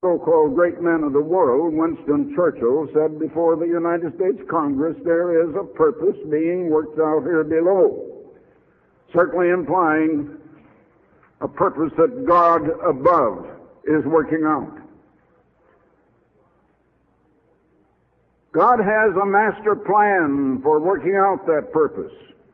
so-called great men of the world, Winston Churchill, said before the United States Congress, there is a purpose being worked out here below, certainly implying a purpose that God above is working out. God has a master plan for working out that purpose.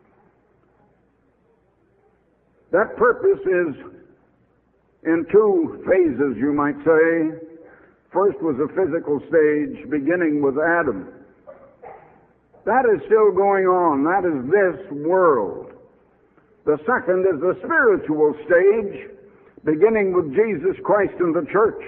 That purpose is in two phases, you might say. First was a physical stage beginning with Adam. That is still going on. That is this world. The second is the spiritual stage beginning with Jesus Christ and the church.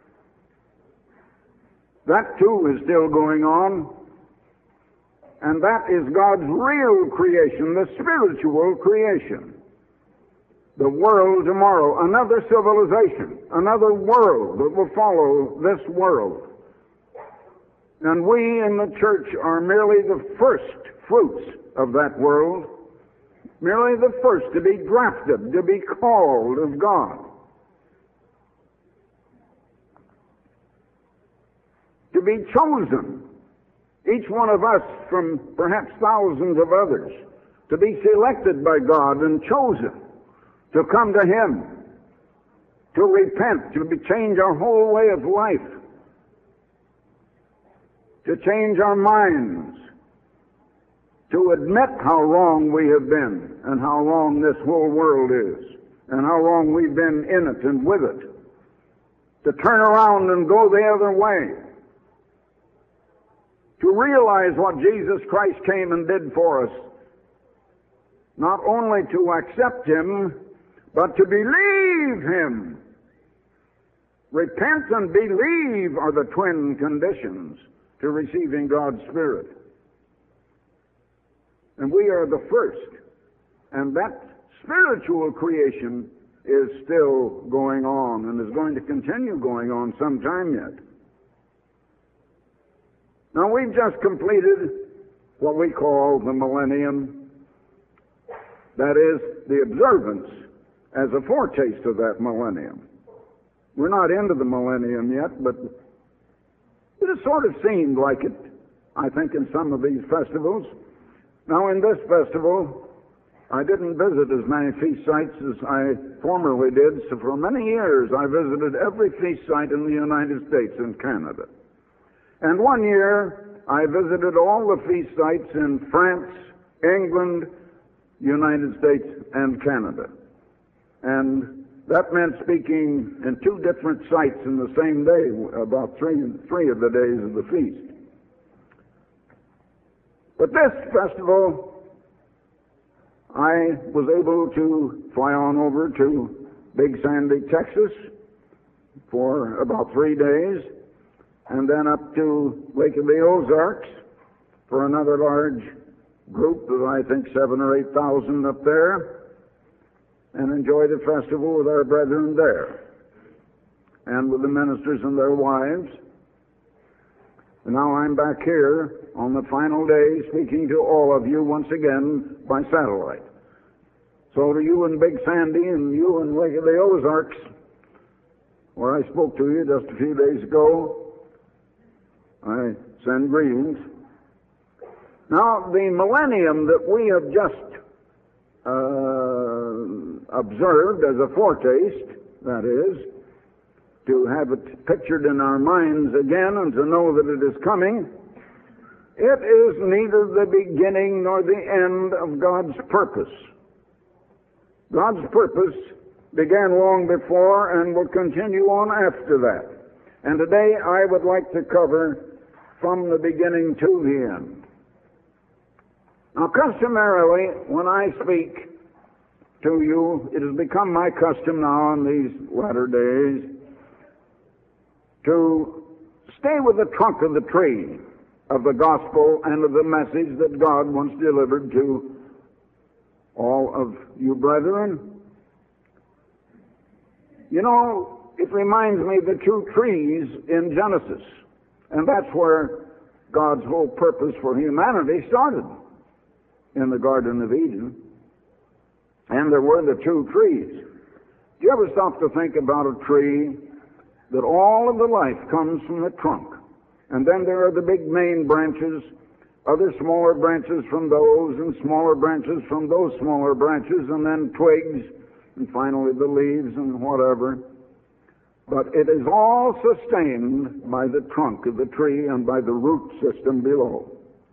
That too is still going on. And that is God's real creation, the spiritual creation. The world tomorrow, another civilization, another world that will follow this world. And we in the church are merely the first fruits of that world, merely the first to be drafted, to be called of God, to be chosen, each one of us from perhaps thousands of others, to be selected by God and chosen to come to Him, to repent, to change our whole way of life, to change our minds, to admit how wrong we have been and how wrong this whole world is and how wrong we've been in it and with it, to turn around and go the other way, to realize what Jesus Christ came and did for us, not only to accept Him, but to believe Him. Repent and believe are the twin conditions to receiving God's Spirit. And we are the first. And that spiritual creation is still going on and is going to continue going on some time yet. Now, we've just completed what we call the millennium. That is, the observance as a foretaste of that millennium. We're not into the millennium yet, but it has sort of seemed like it, I think, in some of these festivals. Now, in this festival, I didn't visit as many feast sites as I formerly did, so for many years I visited every feast site in the United States and Canada. And one year I visited all the feast sites in France, England, United States, and Canada. And that meant speaking in two different sites in the same day, about three of the days of the feast. But this festival, I was able to fly on over to Big Sandy, Texas, for about 3 days, and then up to Lake of the Ozarks for another large group of, I think, 7,000 or 8,000 up there, and enjoy the festival with our brethren there, and with the ministers and their wives. And now I'm back here on the final day speaking to all of you once again by satellite. So to you in Big Sandy and you in Lake of the Ozarks, where I spoke to you just a few days ago, I send greetings. Now, the millennium that we have just observed as a foretaste, that is, to have it pictured in our minds again and to know that it is coming, it is neither the beginning nor the end of God's purpose. God's purpose began long before and will continue on after that. And today I would like to cover from the beginning to the end. Now, customarily, when I speak to you, it has become my custom now in these latter days to stay with the trunk of the tree of the gospel and of the message that God once delivered to all of you brethren. You know, it reminds me of the two trees in Genesis, and that's where God's whole purpose for humanity started, in the Garden of Eden. And there were the two trees. Do you ever stop to think about a tree that all of the life comes from the trunk. And then there are the big main branches, other smaller branches from those, and smaller branches from those smaller branches, and then twigs, and finally the leaves and whatever. But it is all sustained by the trunk of the tree and by the root system below.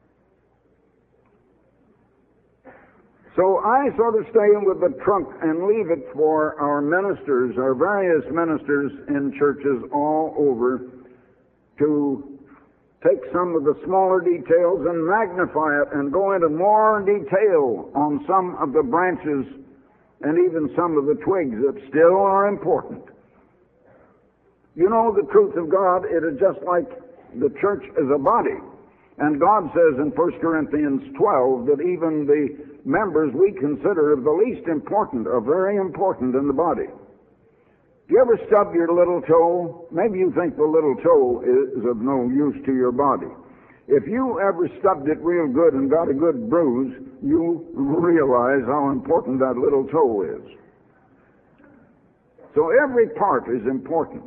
So I sort of stay with the trunk and leave it for our ministers, our various ministers in churches all over, to take some of the smaller details and magnify it and go into more detail on some of the branches and even some of the twigs that still are important. You know, the truth of God, it is just like the church is a body. And God says in 1 Corinthians 12 that even the members we consider of the least important are very important in the body. Do you ever stub your little toe? Maybe you think the little toe is of no use to your body. If you ever stubbed it real good and got a good bruise, you realize how important that little toe is. So every part is important.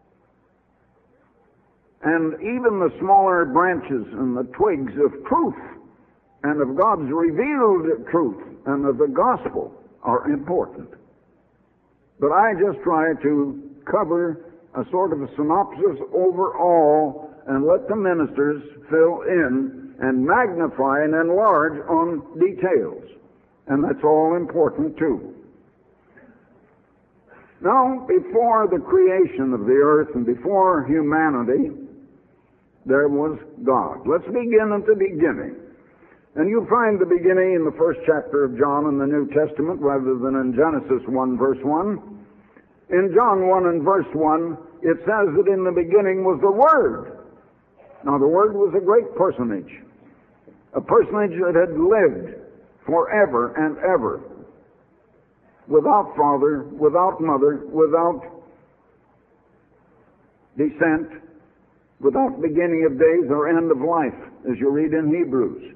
And even the smaller branches and the twigs of truth and of God's revealed truth and of the gospel are important. But I just try to cover a sort of a synopsis over all and let the ministers fill in and magnify and enlarge on details. And that's all important too. Now, before the creation of the earth and before humanity, there was God. Let's begin at the beginning. And you find the beginning in the first chapter of John in the New Testament rather than in Genesis 1, verse 1. In John 1 and verse 1, it says that in the beginning was the Word. Now, the Word was a great personage, a personage that had lived forever and ever, without father, without mother, without descent, without beginning of days or end of life, as you read in Hebrews.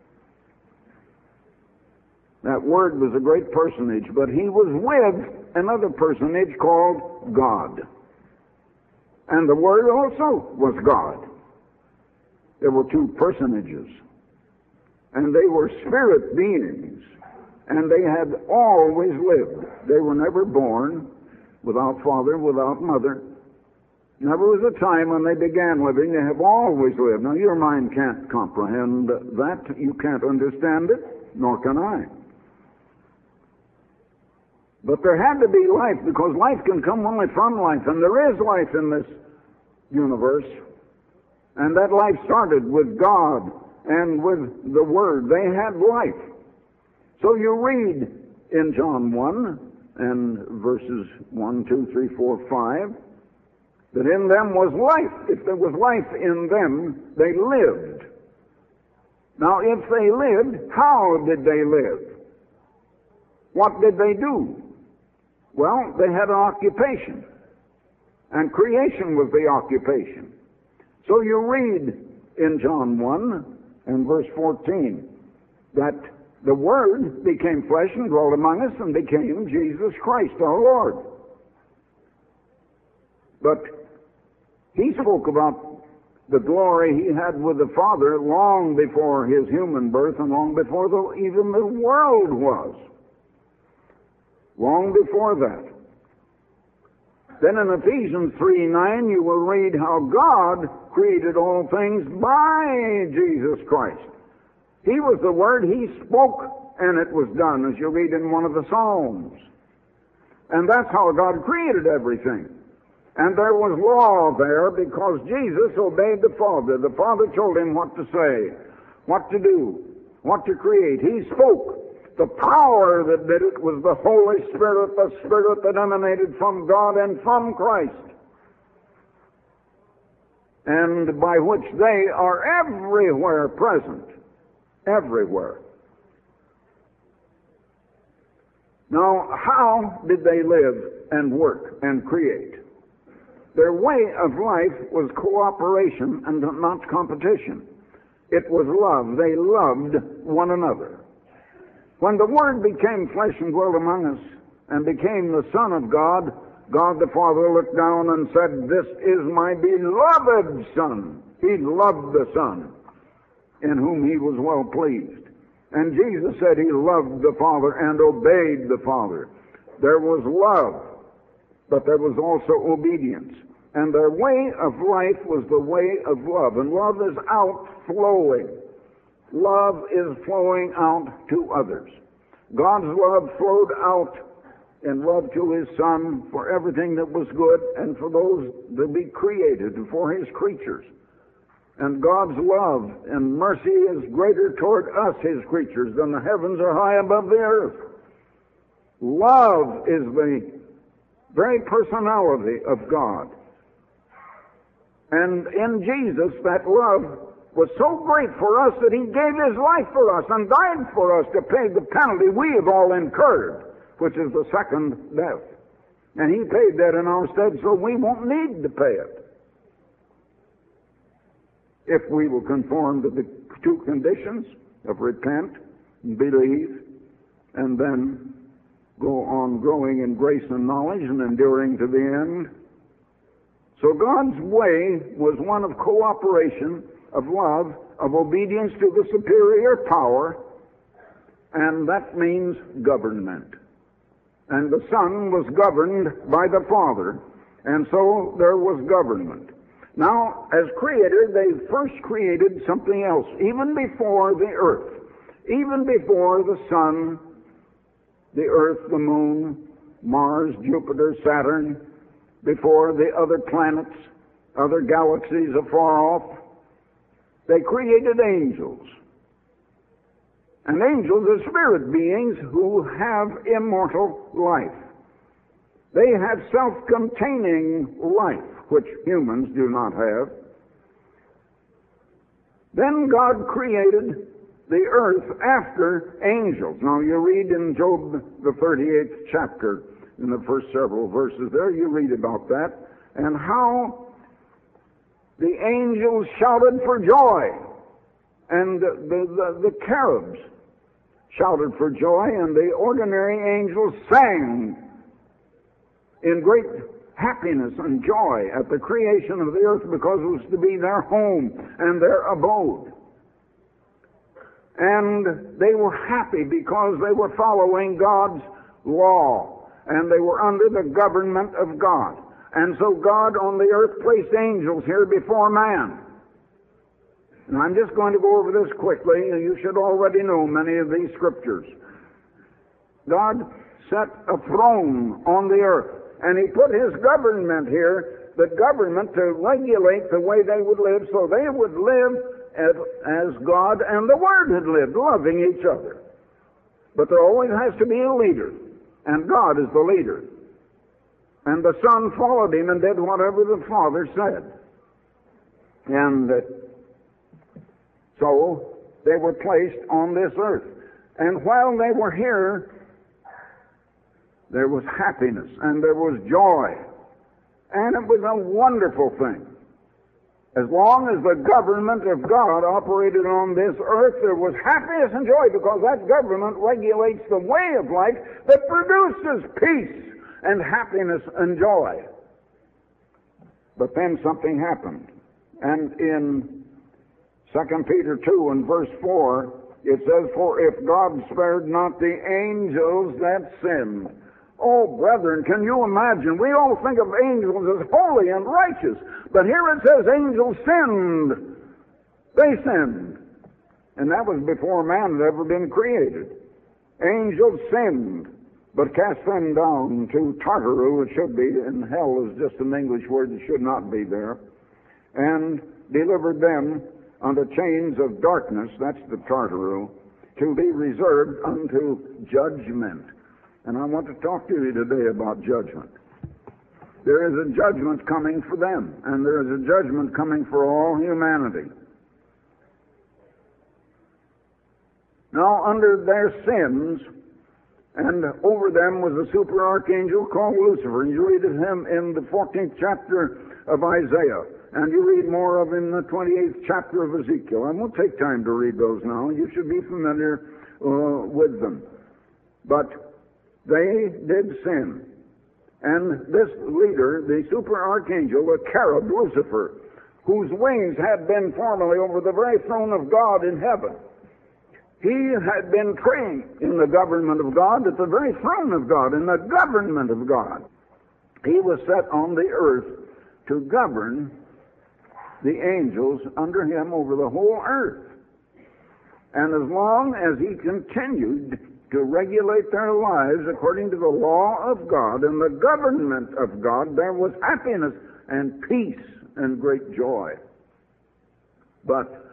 That Word was a great personage, but he was with another personage called God. And the Word also was God. There were two personages. And they were spirit beings. And they had always lived. They were never born without father, without mother. Never was a time when they began living. They have always lived. Now, your mind can't comprehend that. You can't understand it, nor can I. But there had to be life, because life can come only from life, and there is life in this universe. And that life started with God and with the Word. They had life. So you read in John 1 and verses 1, 2, 3, 4, 5, that in them was life. If there was life in them, they lived. Now, if they lived, how did they live? What did they do? Well, they had an occupation, and creation was the occupation. So you read in John 1 and verse 14 that the Word became flesh and dwelt among us and became Jesus Christ our Lord. But he spoke about the glory he had with the Father long before his human birth and long before even the world was. Long before that. Then in Ephesians 3:9 you will read how God created all things by Jesus Christ. He was the Word, he spoke, and it was done, as you read in one of the Psalms. And that's how God created everything. And there was law there because Jesus obeyed the Father. The Father told him what to say, what to do, what to create. He spoke. The power that did it was the Holy Spirit, the Spirit that emanated from God and from Christ, and by which they are everywhere present. Everywhere. Now, how did they live and work and create? Their way of life was cooperation and not competition. It was love. They loved one another. When the Word became flesh and dwelt among us and became the Son of God God the Father looked down and said, "This is my beloved Son." He loved the Son, in whom he was well pleased. And Jesus said he loved the Father and obeyed the Father. There was love, but there was also obedience. And their way of life was the way of love. And love is outflowing. Love is flowing out to others. God's love flowed out in love to his Son for everything that was good and for those that be created and for his creatures. And God's love and mercy is greater toward us, his creatures, than the heavens are high above the earth. Love is the very personality of God. And in Jesus, that love was so great for us that he gave his life for us and died for us to pay the penalty we have all incurred, which is the second death. And he paid that in our stead, so we won't need to pay it, if we will conform to the two conditions of repent, believe, and then go on growing in grace and knowledge and enduring to the end. So God's way was one of cooperation, of love, of obedience to the superior power, and that means government. And the Son was governed by the Father, and so there was government. Now, as Creator, they first created something else, even before the earth, even before the sun, the earth, the moon, Mars, Jupiter, Saturn, before the other planets, other galaxies afar off. They created angels. And angels are spirit beings who have immortal life. They have self-containing life, which humans do not have. Then God created the earth after angels. Now you read in Job, the 38th chapter, in the first several verses there, you read about that, and how the angels shouted for joy, and the cherubs shouted for joy, and the ordinary angels sang in great happiness and joy at the creation of the earth, because it was to be their home and their abode. And they were happy because they were following God's law, and they were under the government of God. And so God on the earth placed angels here before man. And I'm just going to go over this quickly. You should already know many of these scriptures. God set a throne on the earth, and he put his government here, the government to regulate the way they would live, so they would live as God and the Word had lived, loving each other. But there always has to be a leader, and God is the leader. And the Son followed him and did whatever the Father said. And so they were placed on this earth. And while they were here, there was happiness and there was joy. And it was a wonderful thing. As long as the government of God operated on this earth, there was happiness and joy, because that government regulates the way of life that produces peace and happiness and joy. But then something happened. And in 2 Peter 2 and verse 4, it says, "For if God spared not the angels that sinned." Oh, brethren, can you imagine? We all think of angels as holy and righteous, but here it says angels sinned. They sinned. And that was before man had ever been created. Angels sinned, but cast them down to Tartaru, it should be, and hell is just an English word that should not be there, and delivered them unto chains of darkness, that's the Tartaru, to be reserved unto judgment. And I want to talk to you today about judgment. There is a judgment coming for them, and there is a judgment coming for all humanity. Now, under their sins, and over them was a super archangel called Lucifer. And you read of him in the 14th chapter of Isaiah, and you read more of him in the 28th chapter of Ezekiel. I won't take time to read those now. You should be familiar with them. But they did sin. And this leader, the super archangel, the cherub Lucifer, whose wings had been formerly over the very throne of God in heaven, he had been trained in the government of God, at the very throne of God, in the government of God. He was set on the earth to govern the angels under him over the whole earth. And as long as he continued to regulate their lives according to the law of God and the government of God, there was happiness and peace and great joy. But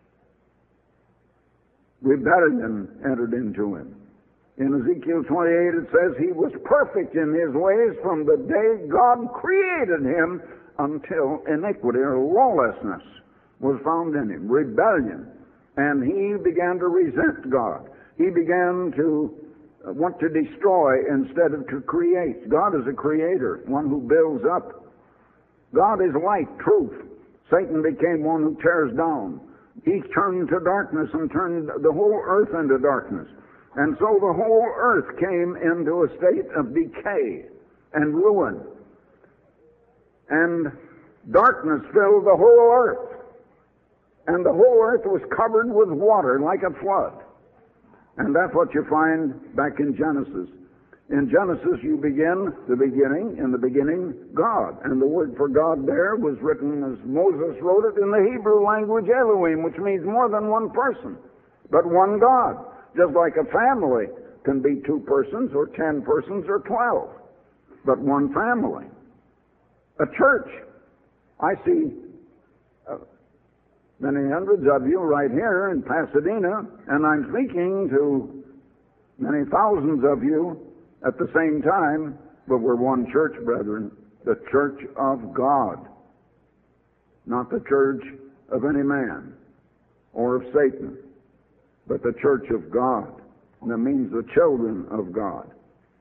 rebellion entered into him. In Ezekiel 28 it says he was perfect in his ways from the day God created him until iniquity or lawlessness was found in him, rebellion. And he began to resent God. He began to want to destroy instead of to create. God is a creator, one who builds up. God is light, truth. Satan became one who tears down. He turned to darkness and turned the whole earth into darkness. And so the whole earth came into a state of decay and ruin. And darkness filled the whole earth. And the whole earth was covered with water like a flood. And that's what you find back in Genesis. In Genesis you begin the beginning, in the beginning, God. And the word for God there was written as Moses wrote it in the Hebrew language, Elohim, which means more than one person, but one God. Just like a family can be 2 persons or 10 persons or 12, but one family. A church. I see many hundreds of you right here in Pasadena, and I'm speaking to many thousands of you at the same time, but we're one church, brethren, the church of God, not the church of any man or of Satan, but the church of God. And that means the children of God.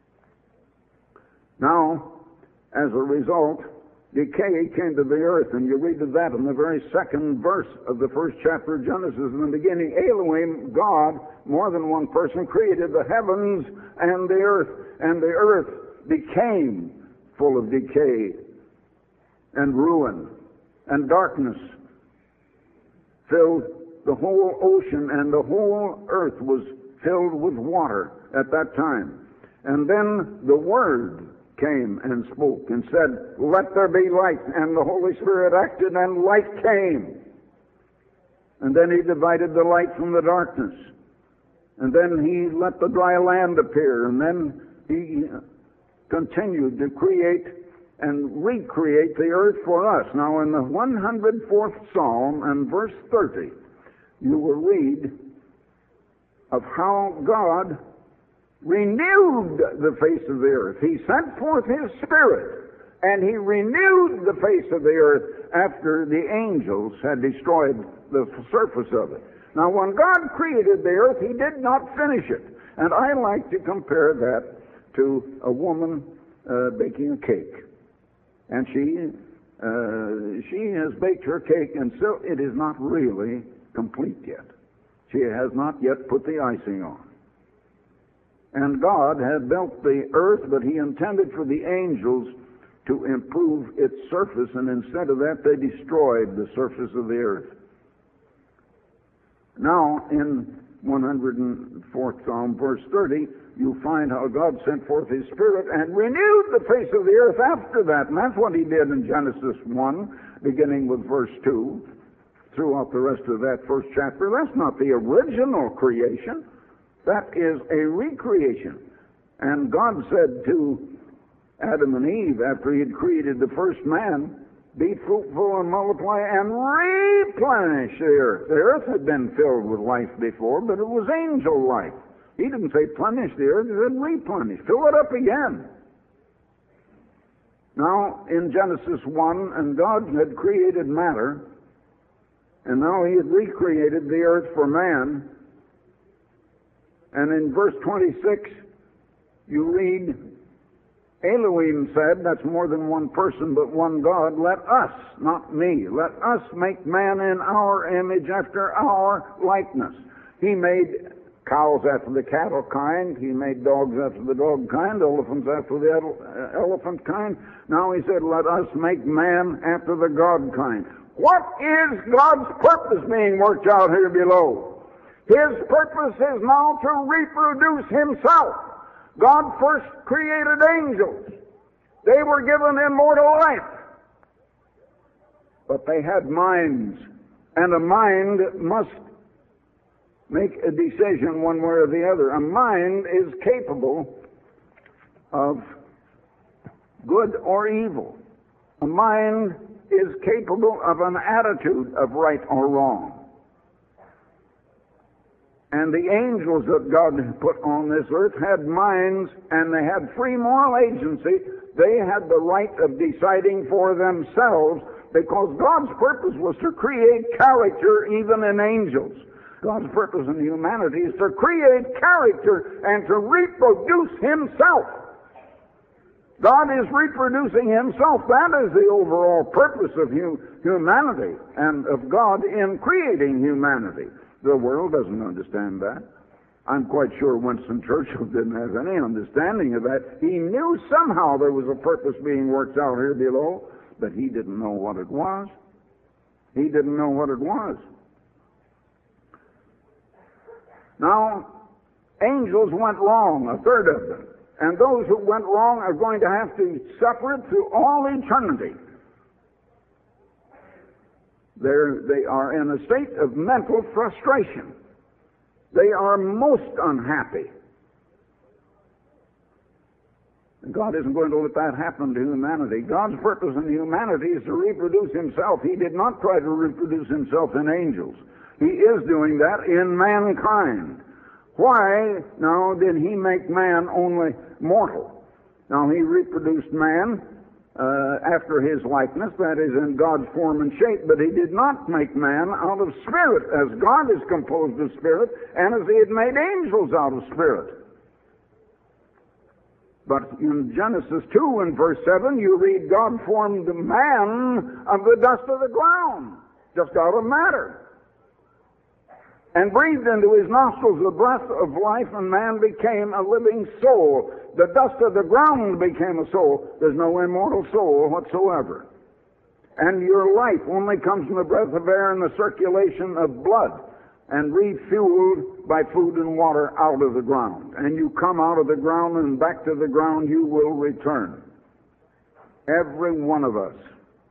Now, as a result, decay came to the earth, and you read of that in the very second verse of the first chapter of Genesis. In the beginning, Elohim, God, more than one person, created the heavens and the earth became full of decay and ruin, and darkness filled the whole ocean, and the whole earth was filled with water at that time. And then the Word came and spoke and said, "Let there be light," and the Holy Spirit acted and light came. And then he divided the light from the darkness. And then he let the dry land appear, and then he continued to create and recreate the earth for us. Now in the 104th Psalm and verse 30, you will read of how God renewed the face of the earth. He sent forth His Spirit, and He renewed the face of the earth after the angels had destroyed the surface of it. Now, when God created the earth, He did not finish it. And I like to compare that to a woman baking a cake. And she has baked her cake, and so it is not really complete yet. She has not yet put the icing on. And God had built the earth, but He intended for the angels to improve its surface, and instead of that, they destroyed the surface of the earth. Now, in 104th Psalm, verse 30, you find how God sent forth His Spirit and renewed the face of the earth after that. And that's what He did in Genesis 1, beginning with verse 2, throughout the rest of that first chapter. That's not the original creation. That is a recreation. And God said to Adam and Eve, after He had created the first man, "Be fruitful and multiply and replenish the earth." The earth had been filled with life before, but it was angel life. He didn't say plenish the earth, He said replenish. Fill it up again. Now, in Genesis 1, and God had created matter, and now He had recreated the earth for man. And in verse 26, you read, Elohim said, that's more than one person, but one God, "Let us," not me, "let us make man in our image after our likeness." He made cows after the cattle kind. He made dogs after the dog kind, elephants after the elephant kind. Now he said, let us make man after the God kind. What is God's purpose being worked out here below? His purpose is now to reproduce himself. God first created angels. They were given immortal life. But they had minds, and a mind must make a decision one way or the other. A mind is capable of good or evil. A mind is capable of an attitude of right or wrong. And the angels that God put on this earth had minds, and they had free moral agency. They had the right of deciding for themselves, because God's purpose was to create character even in angels. God's purpose in humanity is to create character and to reproduce himself. God is reproducing himself. That is the overall purpose of humanity and of God in creating humanity. The world doesn't understand that. I'm quite sure Winston Churchill didn't have any understanding of that. He knew somehow there was a purpose being worked out here below, but he didn't know what it was. He didn't know what it was. Now, angels went wrong, a third of them. And those who went wrong are going to have to suffer it through all eternity. They are in a state of mental frustration. They are most unhappy. And God isn't going to let that happen to humanity. God's purpose in humanity is to reproduce himself. He did not try to reproduce himself in angels. He is doing that in mankind. Why, now, did he make man only mortal? Now, he reproduced man after his likeness, that is, in God's form and shape, but he did not make man out of spirit, as God is composed of spirit, and as he had made angels out of spirit. But in Genesis 2 and verse 7, you read, God formed the man of the dust of the ground, just out of matter, and breathed into his nostrils the breath of life, and man became a living soul. The dust of the ground became a soul. There's no immortal soul whatsoever. And your life only comes from the breath of air and the circulation of blood, and refueled by food and water out of the ground. And you come out of the ground, and back to the ground you will return. Every one of us.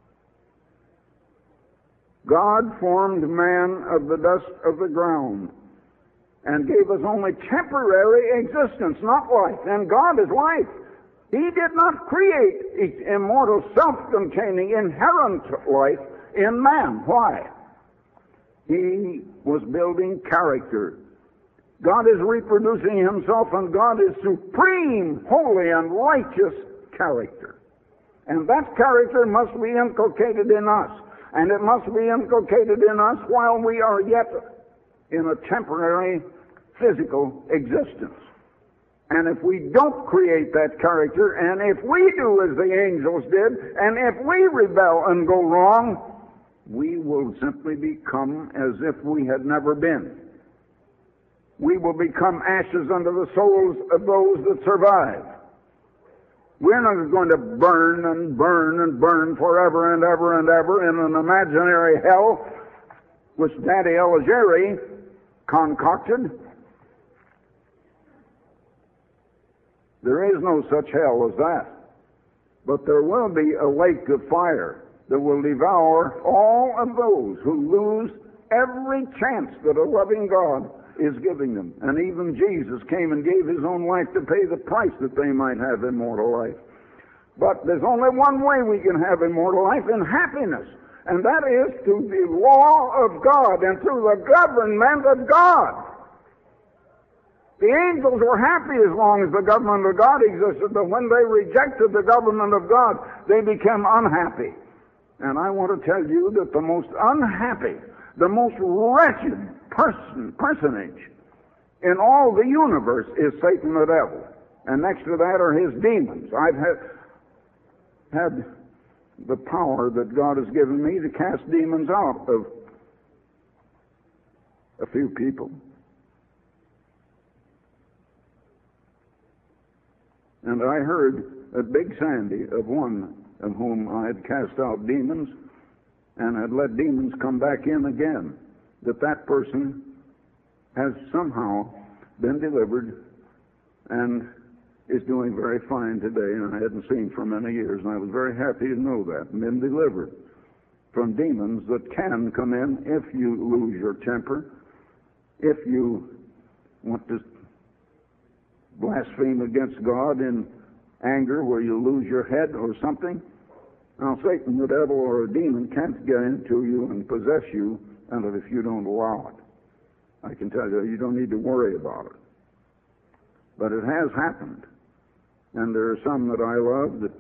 God formed man of the dust of the ground and gave us only temporary existence, not life. And God is life. He did not create immortal, self-containing, inherent life in man. Why? He was building character. God is reproducing himself, and God is supreme, holy, and righteous character. And that character must be inculcated in us. And it must be inculcated in us while we are yet in a temporary physical existence. And if we don't create that character, and if we do as the angels did, and if we rebel and go wrong, we will simply become as if we had never been. We will become ashes under the souls of those that survive. We're not going to burn and burn and burn forever and ever and ever in an imaginary hell which Daddy Alighieri concocted. There is no such hell as that. But there will be a lake of fire that will devour all of those who lose every chance that a loving God is giving them. And even Jesus came and gave his own life to pay the price that they might have immortal life. But there's only one way we can have immortal life, in happiness, and that is through the law of God and through the government of God. The angels were happy as long as the government of God existed, but when they rejected the government of God, they became unhappy. And I want to tell you that the most unhappy, the most wretched personage in all the universe is Satan the devil. And next to that are his demons. I've had the power that God has given me to cast demons out of a few people. And I heard at Big Sandy of one of whom I had cast out demons and had let demons come back in again, that person has somehow been delivered and is doing very fine today, and I hadn't seen for many years, and I was very happy to know that, and been delivered from demons that can come in if you lose your temper, if you want to blaspheme against God in anger where you lose your head or something. Now, Satan, the devil, or a demon can't get into you and possess you until if you don't allow it. I can tell you, you don't need to worry about it. But it has happened. And there are some that I love that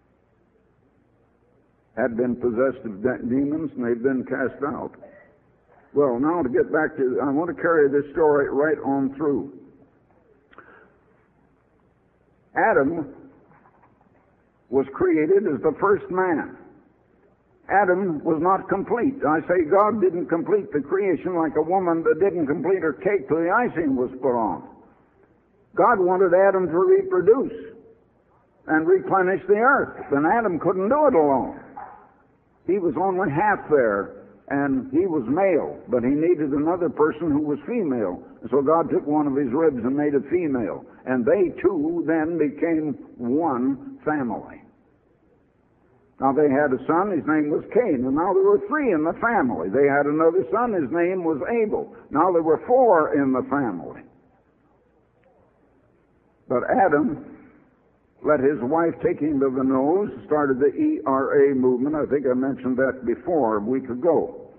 had been possessed of demons, and they've been cast out. Well, now to get back to, I want to carry this story right on through. Adam was created as the first man. Adam was not complete. I say God didn't complete the creation like a woman that didn't complete her cake till the icing was put on. God wanted Adam to reproduce and replenish the earth, and Adam couldn't do it alone. He was only half there, and he was male, but he needed another person who was female. And so God took one of his ribs and made it female, and they two then became one family. Now they had a son, his name was Cain, and now there were three in the family. They had another son, his name was Abel. Now there were four in the family. But Adam let his wife take him to the nose, started the ERA movement. I think I mentioned that before a week ago.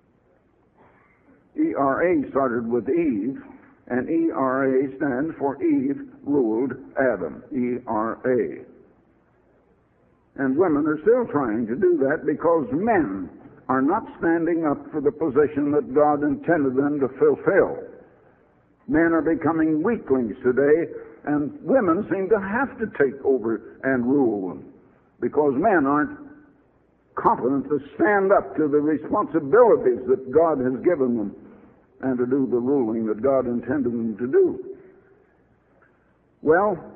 ERA started with Eve, and ERA stands for Eve ruled Adam, ERA. And women are still trying to do that because men are not standing up for the position that God intended them to fulfill. Men are becoming weaklings today, and women seem to have to take over and rule them because men aren't competent to stand up to the responsibilities that God has given them and to do the ruling that God intended them to do. Well,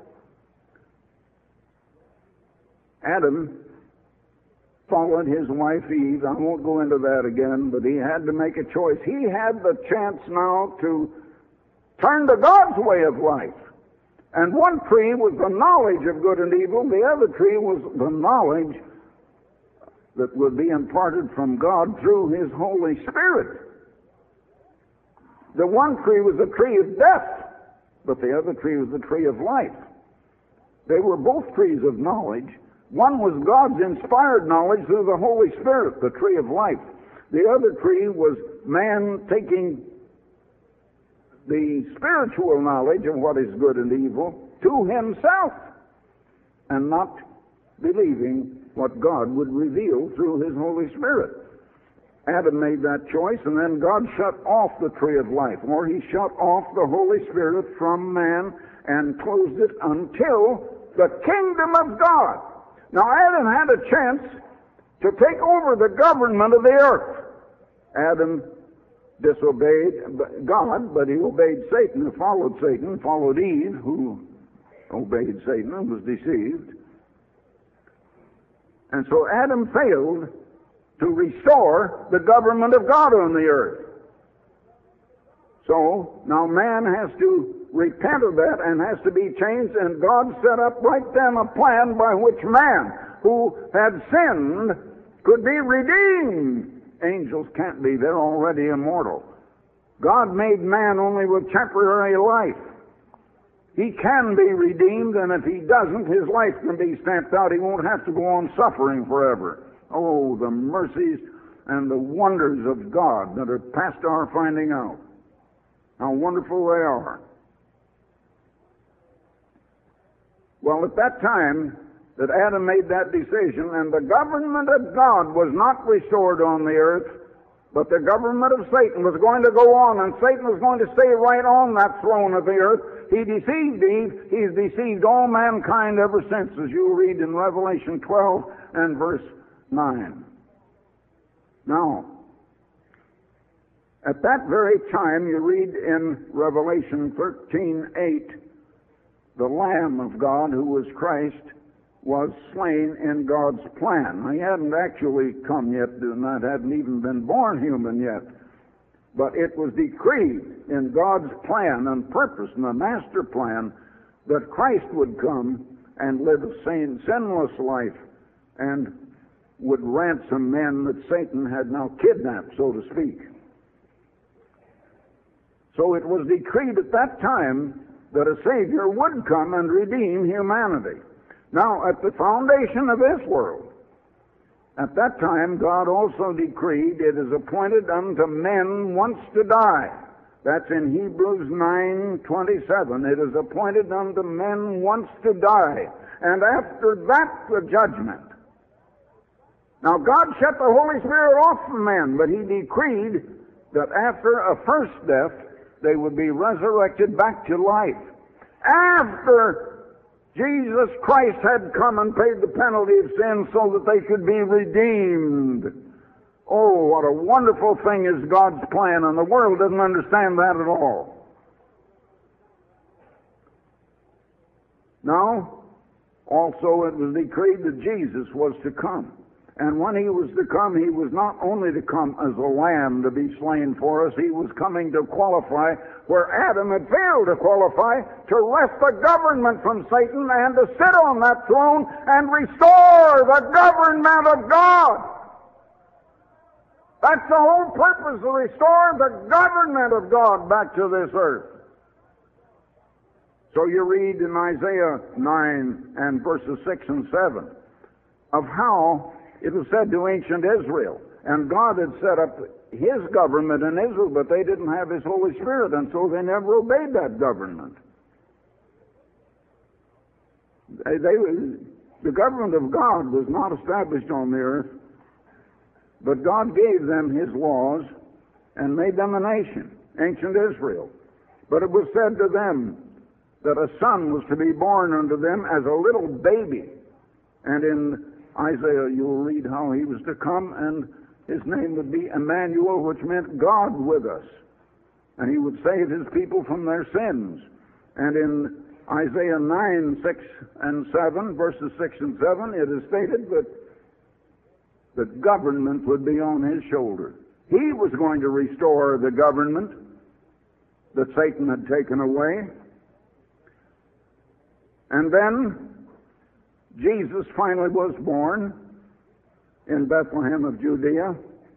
Adam followed his wife Eve. I won't go into that again, but he had to make a choice. He had the chance now to turn to God's way of life. And one tree was the knowledge of good and evil. The other tree was the knowledge that would be imparted from God through His Holy Spirit. The one tree was the tree of death, but the other tree was the tree of life. They were both trees of knowledge. One was God's inspired knowledge through the Holy Spirit, the tree of life. The other tree was man taking the spiritual knowledge of what is good and evil to himself and not believing what God would reveal through His Holy Spirit. Adam made that choice, and then God shut off the tree of life, or He shut off the Holy Spirit from man and closed it until the kingdom of God. Now Adam had a chance to take over the government of the earth. Adam disobeyed God, but he obeyed Satan, who followed Satan, followed Eve, who obeyed Satan and was deceived. And so Adam failed to restore the government of God on the earth. So now man has to repent of that and has to be changed, and God set up right then a plan by which man who had sinned could be redeemed. Angels can't be. They're already immortal. God made man only with temporary life. He can be redeemed, and if he doesn't, his life can be stamped out. He won't have to go on suffering forever. Oh, the mercies and the wonders of God that are past our finding out. How wonderful they are. Well, at that time that Adam made that decision, and the government of God was not restored on the earth, but the government of Satan was going to go on, and Satan was going to stay right on that throne of the earth. He deceived Eve. He's deceived all mankind ever since, as you read in Revelation 12 and verse 9. Now, at that very time, you read in Revelation 13:8, the Lamb of God, who was Christ, was slain in God's plan. He hadn't actually come yet, and that hadn't even been born human yet. But it was decreed in God's plan and purpose and the master plan that Christ would come and live a sinless life and would ransom men that Satan had now kidnapped, so to speak. So it was decreed at that time that a Savior would come and redeem humanity. Now, at the foundation of this world, at that time, God also decreed, it is appointed unto men once to die. That's in Hebrews 9:27. It is appointed unto men once to die, and after that the judgment. Now, God shut the Holy Spirit off from men, but He decreed that after a first death, they would be resurrected back to life. After Jesus Christ had come and paid the penalty of sin so that they could be redeemed. Oh, what a wonderful thing is God's plan, and the world doesn't understand that at all. Now, also it was decreed that Jesus was to come. And when He was to come, He was not only to come as a lamb to be slain for us, He was coming to qualify where Adam had failed to qualify, to wrest the government from Satan and to sit on that throne and restore the government of God. That's the whole purpose, to restore the government of God back to this earth. So you read in Isaiah 9 and verses 6 and 7 of how it was said to ancient Israel, and God had set up His government in Israel, but they didn't have His Holy Spirit, and so they never obeyed that government. The government of God was not established on the earth, but God gave them His laws and made them a nation, ancient Israel. But it was said to them that a son was to be born unto them as a little baby, and in Isaiah, you'll read how He was to come, and His name would be Emmanuel, which meant God with us. And He would save His people from their sins. And in Isaiah 9, 6 and 7, verses 6 and 7, it is stated that the government would be on His shoulder. He was going to restore the government that Satan had taken away. And then Jesus finally was born in Bethlehem of Judea.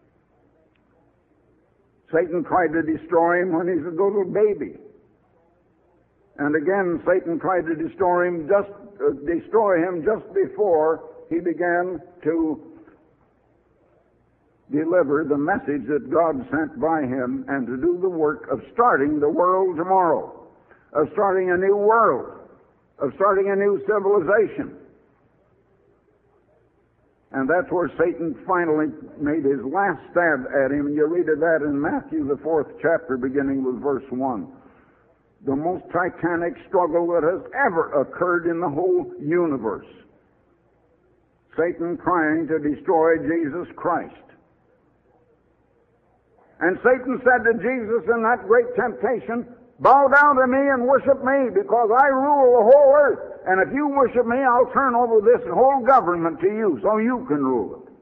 Satan tried to destroy Him when He was a little baby. And again, Satan tried to destroy him just before He began to deliver the message that God sent by Him and to do the work of starting the world tomorrow, of starting a new world, of starting a new civilization. And that's where Satan finally made his last stab at Him. You read of that in Matthew, the 4th chapter, beginning with verse 1. The most titanic struggle that has ever occurred in the whole universe. Satan trying to destroy Jesus Christ. And Satan said to Jesus in that great temptation, "Bow down to me and worship me, because I rule the whole earth. And if you worship me, I'll turn over this whole government to you, so you can rule it."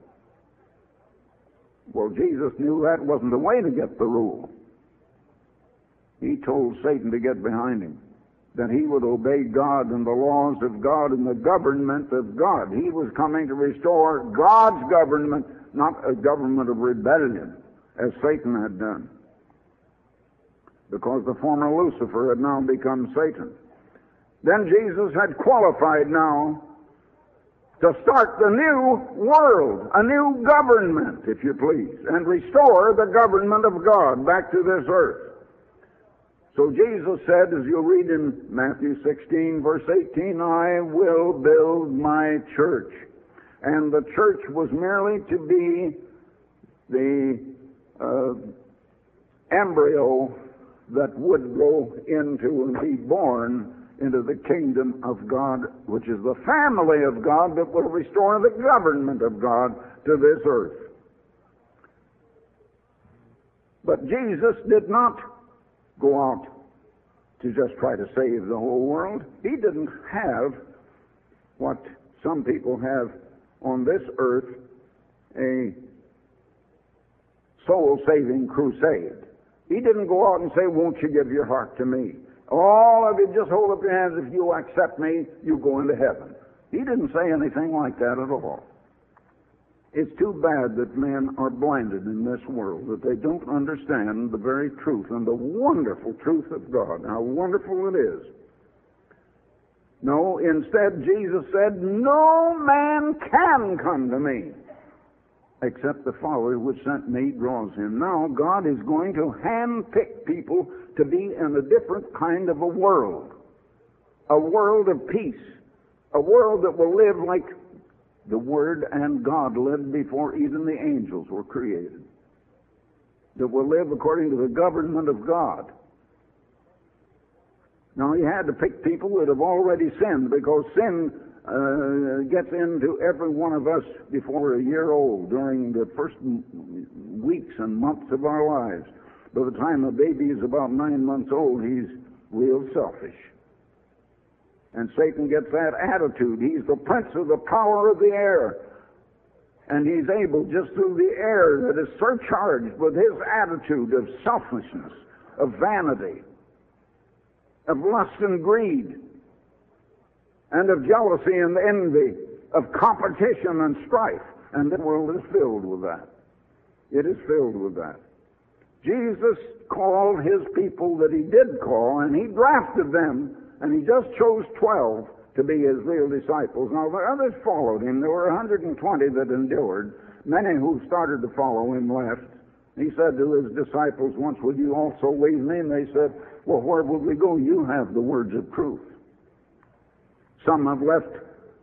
Well, Jesus knew that wasn't the way to get the rule. He told Satan to get behind Him, that he would obey God and the laws of God and the government of God. He was coming to restore God's government, not a government of rebellion, as Satan had done, because the former Lucifer had now become Satan. Then Jesus had qualified now to start the new world, a new government, if you please, and restore the government of God back to this earth. So Jesus said, as you'll read in Matthew 16, verse 18, "I will build my church." And the church was merely to be the embryo that would go into and be born into the kingdom of God, which is the family of God that will restore the government of God to this earth. But Jesus did not go out to just try to save the whole world. He didn't have what some people have on this earth, a soul-saving crusade. He didn't go out and say, won't you give your heart to me? All of you, just hold up your hands. If you accept me, you go into heaven. He didn't say anything like that at all. It's too bad that men are blinded in this world, that they don't understand the very truth and the wonderful truth of God, how wonderful it is. No, instead, Jesus said, no man can come to me except the Father which sent me draws him. Now, God is going to handpick people to be in a different kind of a world of peace, a world that will live like the Word and God lived before even the angels were created, that will live according to the government of God. Now, he had to pick people that have already sinned, because sin gets into every one of us before a year old, during the first weeks and months of our lives. By the time a baby is about 9 months old, he's real selfish. And Satan gets that attitude. He's the prince of the power of the air. And he's able, just through the air that is surcharged with his attitude of selfishness, of vanity, of lust and greed, and of jealousy and envy, of competition and strife. And the world is filled with that. It is filled with that. Jesus called his people that he did call, and he drafted them, and he just chose 12 to be his real disciples. Now, the others followed him. There were 120 that endured. Many who started to follow him left. He said to his disciples once, will you also leave me? And they said, well, where will we go? You have the words of truth. Some have left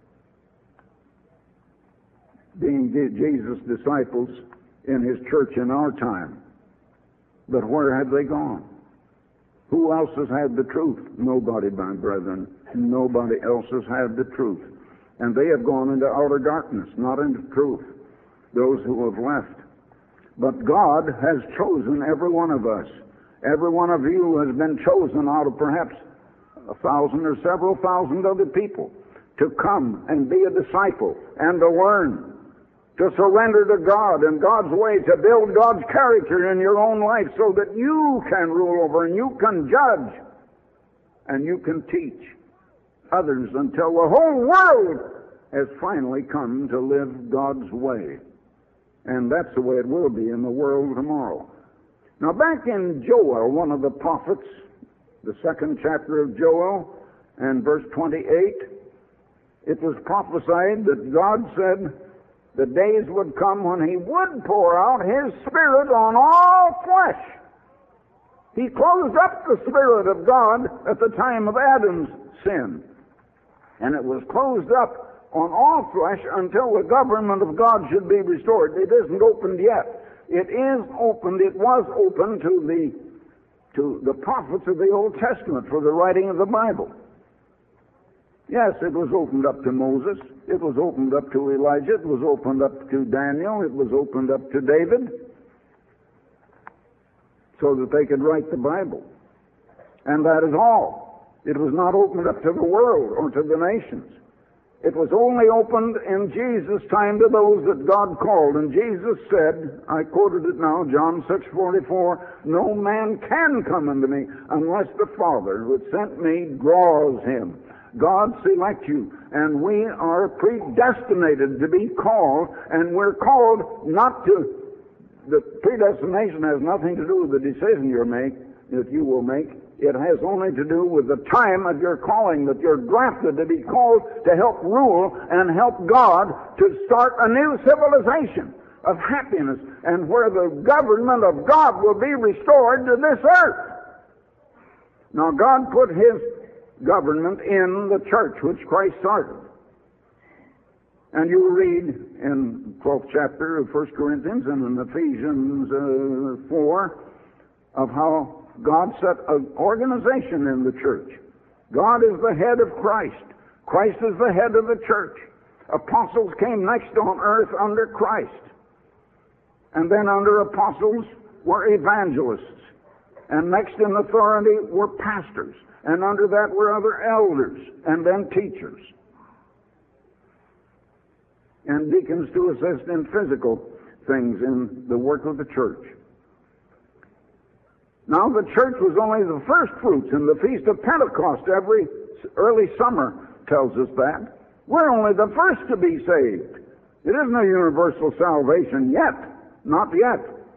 being Jesus' disciples in his church in our time. But where have they gone? Who else has had the truth? Nobody, my brethren. Nobody else has had the truth. And they have gone into outer darkness, not into truth, those who have left. But God has chosen every one of us. Every one of you has been chosen out of perhaps 1,000 or several thousand other people to come and be a disciple and to learn, to surrender to God and God's way, to build God's character in your own life so that you can rule over and you can judge and you can teach others until the whole world has finally come to live God's way. And that's the way it will be in the world tomorrow. Now, back in Joel, one of the prophets, the 2nd chapter of Joel, and verse 28, it was prophesied that God said the days would come when he would pour out his Spirit on all flesh. He closed up the Spirit of God at the time of Adam's sin. And it was closed up on all flesh until the government of God should be restored. It isn't opened yet. It is opened. It was opened to the prophets of the Old Testament for the writing of the Bible. Yes, it was opened up to Moses. It was opened up to Elijah. It was opened up to Daniel. It was opened up to David, so that they could write the Bible. And that is all. It was not opened up to the world or to the nations. It was only opened in Jesus' time to those that God called. And Jesus said, I quoted it now, John 6:44, no man can come unto me unless the Father who sent me draws him. God selects you, and we are predestinated to be called, and we're called not to, the predestination has nothing to do with the decision that you will make. It has only to do with the time of your calling, that you're drafted to be called to help rule and help God to start a new civilization of happiness, and where the government of God will be restored to this earth. Now, God put his government in the church which Christ started. And you read in 12th chapter of 1 Corinthians and in Ephesians 4 of how God set an organization in the church. God is the head of Christ. Christ is the head of the church. Apostles came next on earth under Christ. And then under apostles were evangelists. And next in authority were pastors. And under that were other elders, and then teachers. And deacons to assist in physical things in the work of the church. Now the church was only the first fruits, and the Feast of Pentecost every early summer tells us that. We're only the first to be saved. It isn't a universal salvation yet. Not yet.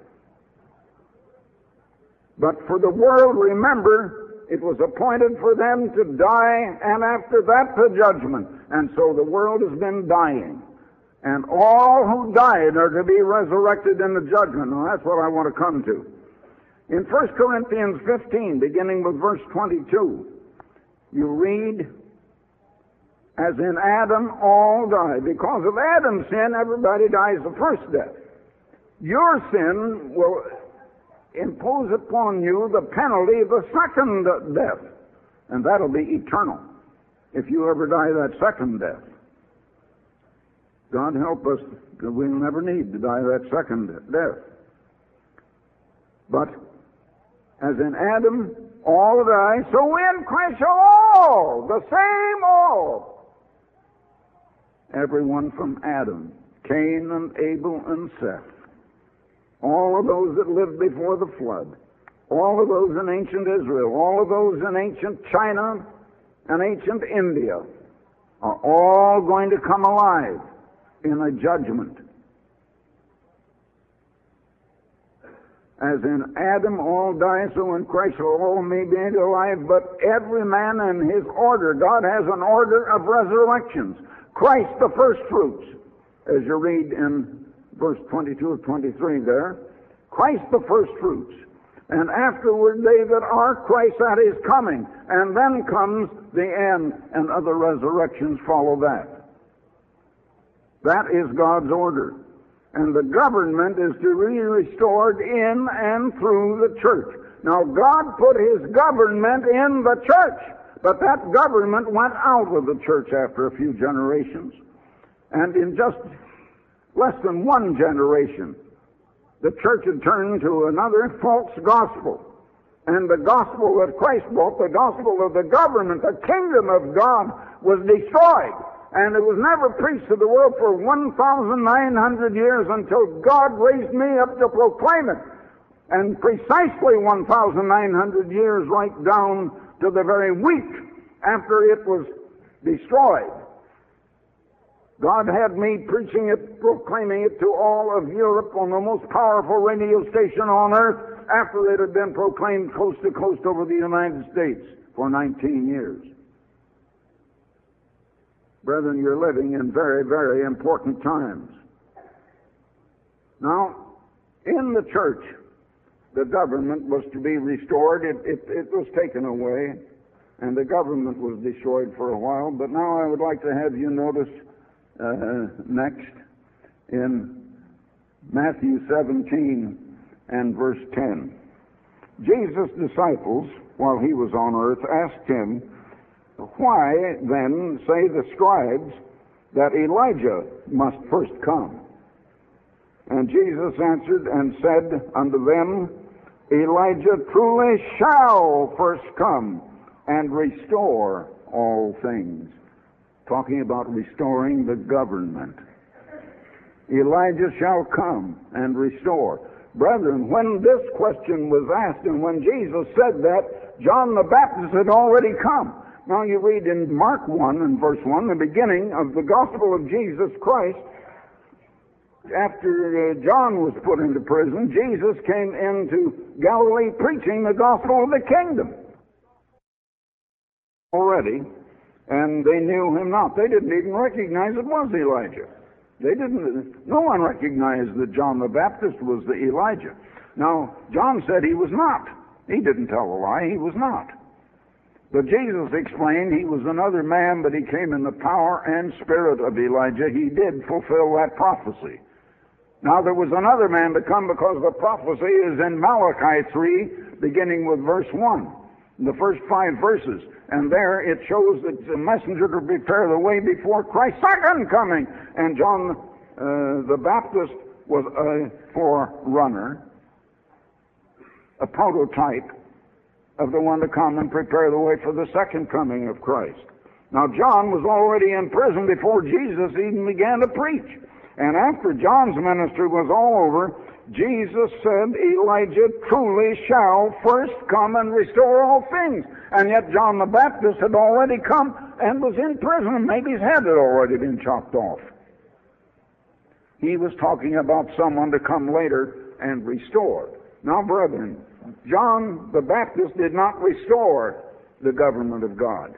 But for the world, remember, it was appointed for them to die, and after that the judgment. And so the world has been dying. And all who died are to be resurrected in the judgment. Now that's what I want to come to. In 1 Corinthians 15, beginning with verse 22, you read, as in Adam all die. Because of Adam's sin, everybody dies the first death. Your sin will impose upon you the penalty of the second death. And that'll be eternal, if you ever die that second death. God help us, we'll never need to die that second death. But as in Adam all die, so in Christ shall all, the same all. Everyone from Adam, Cain and Abel and Seth, all of those that lived before the flood, all of those in ancient Israel, all of those in ancient China and ancient India, are all going to come alive in a judgment. As in Adam all die, so in Christ shall all be made alive, but every man in his order. God has an order of resurrections. Christ the first fruits, as you read in verse 22 of 23 there. Christ the first fruits. And afterward they that are Christ at his coming. And then comes the end, and other resurrections follow that. That is God's order. And the government is to be restored in and through the church. Now, God put his government in the church, but that government went out of the church after a few generations. And in just less than one generation, the church had turned to another false gospel. And the gospel that Christ brought, the gospel of the government, the kingdom of God, was destroyed. And it was never preached to the world for 1,900 years until God raised me up to proclaim it. And precisely 1,900 years right down to the very week after it was destroyed. God had me preaching it, proclaiming it to all of Europe on the most powerful radio station on earth after it had been proclaimed coast to coast over the United States for 19 years. Brethren, you're living in very, very important times. Now, in the church, the government was to be restored. It was taken away, and the government was destroyed for a while. But now I would like to have you notice next in Matthew 17 and verse 10. Jesus' disciples, while he was on earth, asked him, "Why then say the scribes that Elijah must first come?" And Jesus answered and said unto them, "Elijah truly shall first come and restore all things." Talking about restoring the government. Elijah shall come and restore. Brethren, when this question was asked and when Jesus said that, John the Baptist had already come. Now you read in Mark 1 and verse 1, the beginning of the gospel of Jesus Christ. After John was put into prison, Jesus came into Galilee preaching the gospel of the kingdom. Already, and they knew him not. They didn't even recognize it was Elijah. No one recognized that John the Baptist was the Elijah. Now, John said he was not. He didn't tell a lie, he was not. But Jesus explained he was another man, but he came in the power and spirit of Elijah. He did fulfill that prophecy. Now there was another man to come because the prophecy is in Malachi 3, beginning with verse 1. The first 5 verses. And there it shows that the messenger to prepare the way before Christ's second coming. And John the Baptist was a forerunner, a prototype of the one to come and prepare the way for the second coming of Christ. Now, John was already in prison before Jesus even began to preach. And after John's ministry was all over, Jesus said, Elijah truly shall first come and restore all things. And yet John the Baptist had already come and was in prison. Maybe his head had already been chopped off. He was talking about someone to come later and restore. Now, brethren, John the Baptist did not restore the government of God.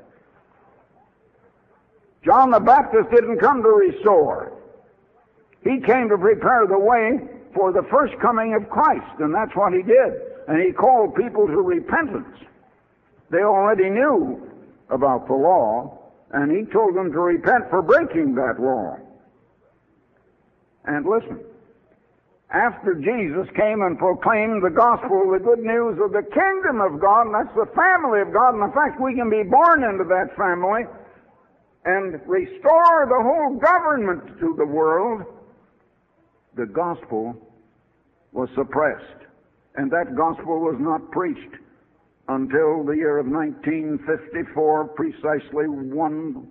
John the Baptist didn't come to restore. He came to prepare the way for the first coming of Christ, and that's what he did. And he called people to repentance. They already knew about the law, and he told them to repent for breaking that law. And listen, after Jesus came and proclaimed the gospel, the good news of the kingdom of God, and that's the family of God, and in fact we can be born into that family and restore the whole government to the world, the gospel was suppressed. And that gospel was not preached until the year of 1954, precisely 1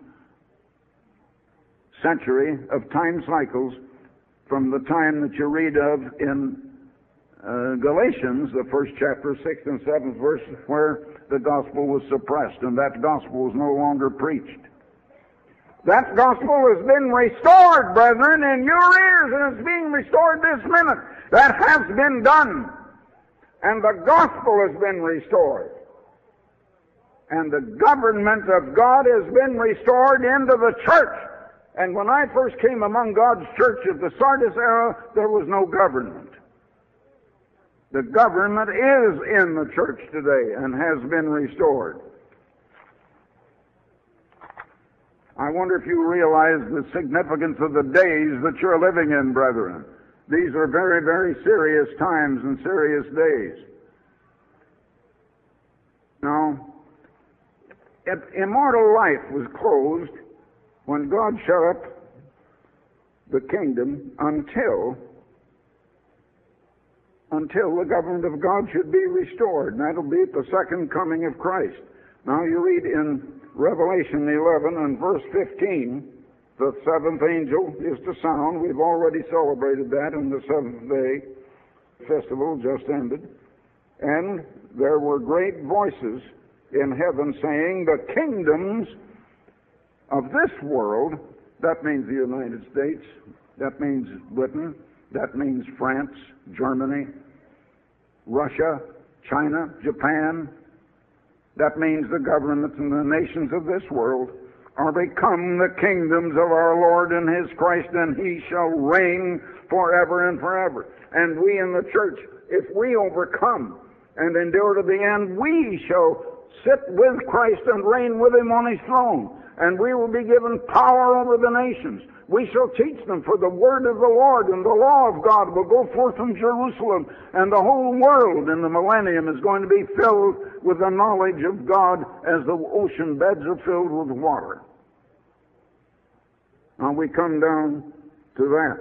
century of time cycles from the time that you read of in Galatians, the first chapter, 6th and 7th verses, where the gospel was suppressed, and that gospel was no longer preached. That gospel has been restored, brethren, in your ears, and it's being restored this minute. That has been done. And the gospel has been restored. And the government of God has been restored into the church. And when I first came among God's church of the Sardis era, there was no government. The government is in the church today and has been restored. I wonder if you realize the significance of the days that you're living in, brethren. These are very, very serious times and serious days. Now, immortal life was closed when God shut up the kingdom until the government of God should be restored, and that'll be at the second coming of Christ. Now you read in Revelation 11 and verse 15, the seventh angel is to sound. We've already celebrated that in the seventh day festival just ended. And there were great voices in heaven saying, the kingdoms of this world, that means the United States, that means Britain, that means France, Germany, Russia, China, Japan, that means the governments and the nations of this world are become the kingdoms of our Lord and His Christ, and He shall reign forever and forever. And we in the church, if we overcome and endure to the end, we shall sit with Christ and reign with Him on His throne. And we will be given power over the nations. We shall teach them, for the word of the Lord and the law of God will go forth from Jerusalem, and the whole world in the millennium is going to be filled with the knowledge of God as the ocean beds are filled with water. Now we come down to that.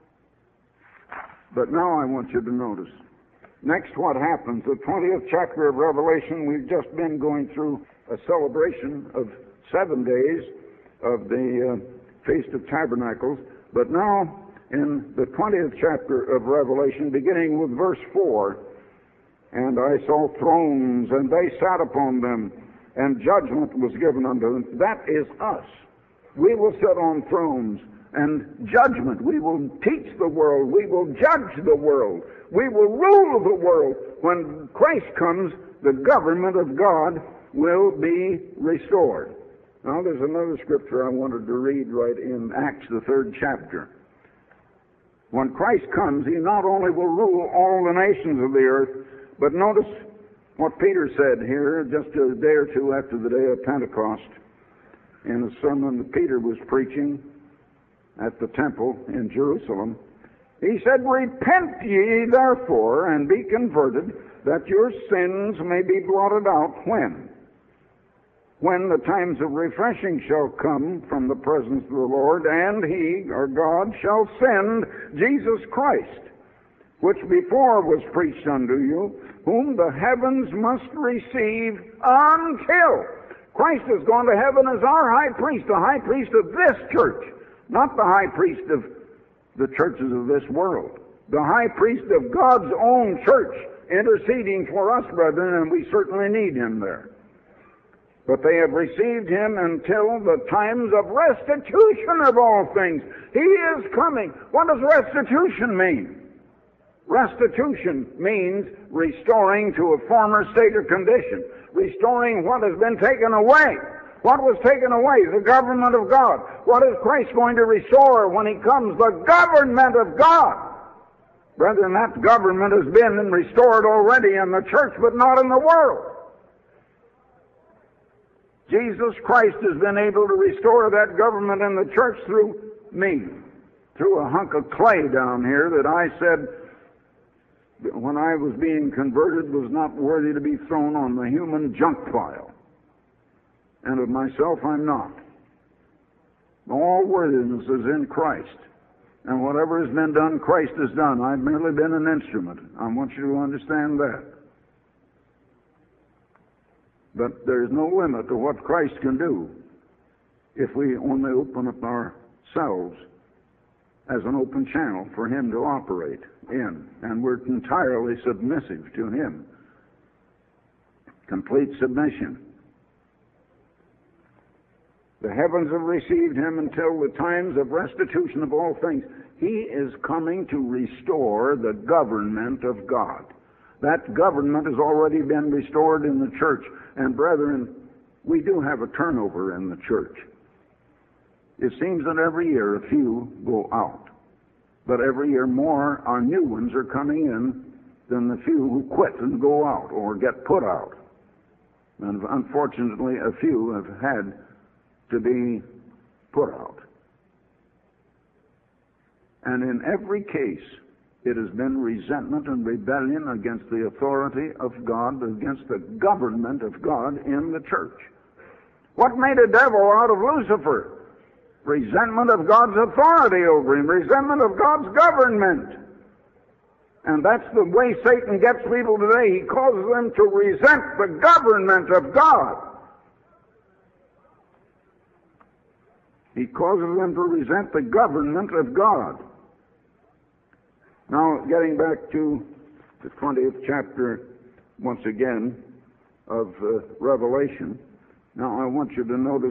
But now I want you to notice. Next, what happens? The 20th chapter of Revelation, we've just been going through a celebration of 7 days of the Feast of Tabernacles. But now, in the 20th chapter of Revelation, beginning with verse 4, and I saw thrones, and they sat upon them, and judgment was given unto them. That is us. We will sit on thrones, and judgment. We will teach the world. We will judge the world. We will rule the world. When Christ comes, the government of God will be restored. Now, there's another scripture I wanted to read right in Acts, the 3rd chapter. When Christ comes, He not only will rule all the nations of the earth, but notice what Peter said here just a day or two after the day of Pentecost in a sermon that Peter was preaching at the temple in Jerusalem. He said, repent ye therefore, and be converted, that your sins may be blotted out. When? When the times of refreshing shall come from the presence of the Lord, and He, or God, shall send Jesus Christ, which before was preached unto you, whom the heavens must receive until Christ has gone to heaven as our high priest, the high priest of this church, not the high priest of the churches of this world. The high priest of God's own church, interceding for us, brethren, and we certainly need him there. But they have received him until the times of restitution of all things. He is coming. What does restitution mean? Restitution means restoring to a former state or condition, restoring what has been taken away. What was taken away? The government of God. What is Christ going to restore when he comes? The government of God. Brethren, that government has been restored already in the church, but not in the world. Jesus Christ has been able to restore that government in the church through me, through a hunk of clay down here that I said, when I was being converted, was not worthy to be thrown on the human junk pile. And of myself, I'm not. All worthiness is in Christ. And whatever has been done, Christ has done. I've merely been an instrument. I want you to understand that. But there's no limit to what Christ can do if we only open up ourselves as an open channel for him to operate in. And we're entirely submissive to him. Complete submission. The heavens have received him until the times of restitution of all things. He is coming to restore the government of God. That government has already been restored in the church. And brethren, we do have a turnover in the church. It seems that every year a few go out. But every year more, our new ones are coming in than the few who quit and go out or get put out. And unfortunately, a few have had to be put out. And in every case, it has been resentment and rebellion against the authority of God, against the government of God in the church. What made a devil out of Lucifer? Resentment of God's authority over him, resentment of God's government. And that's the way Satan gets people today. He causes them to resent the government of God. He causes them to resent the government of God. Now, getting back to the 20th chapter, once again, of Revelation. Now, I want you to notice,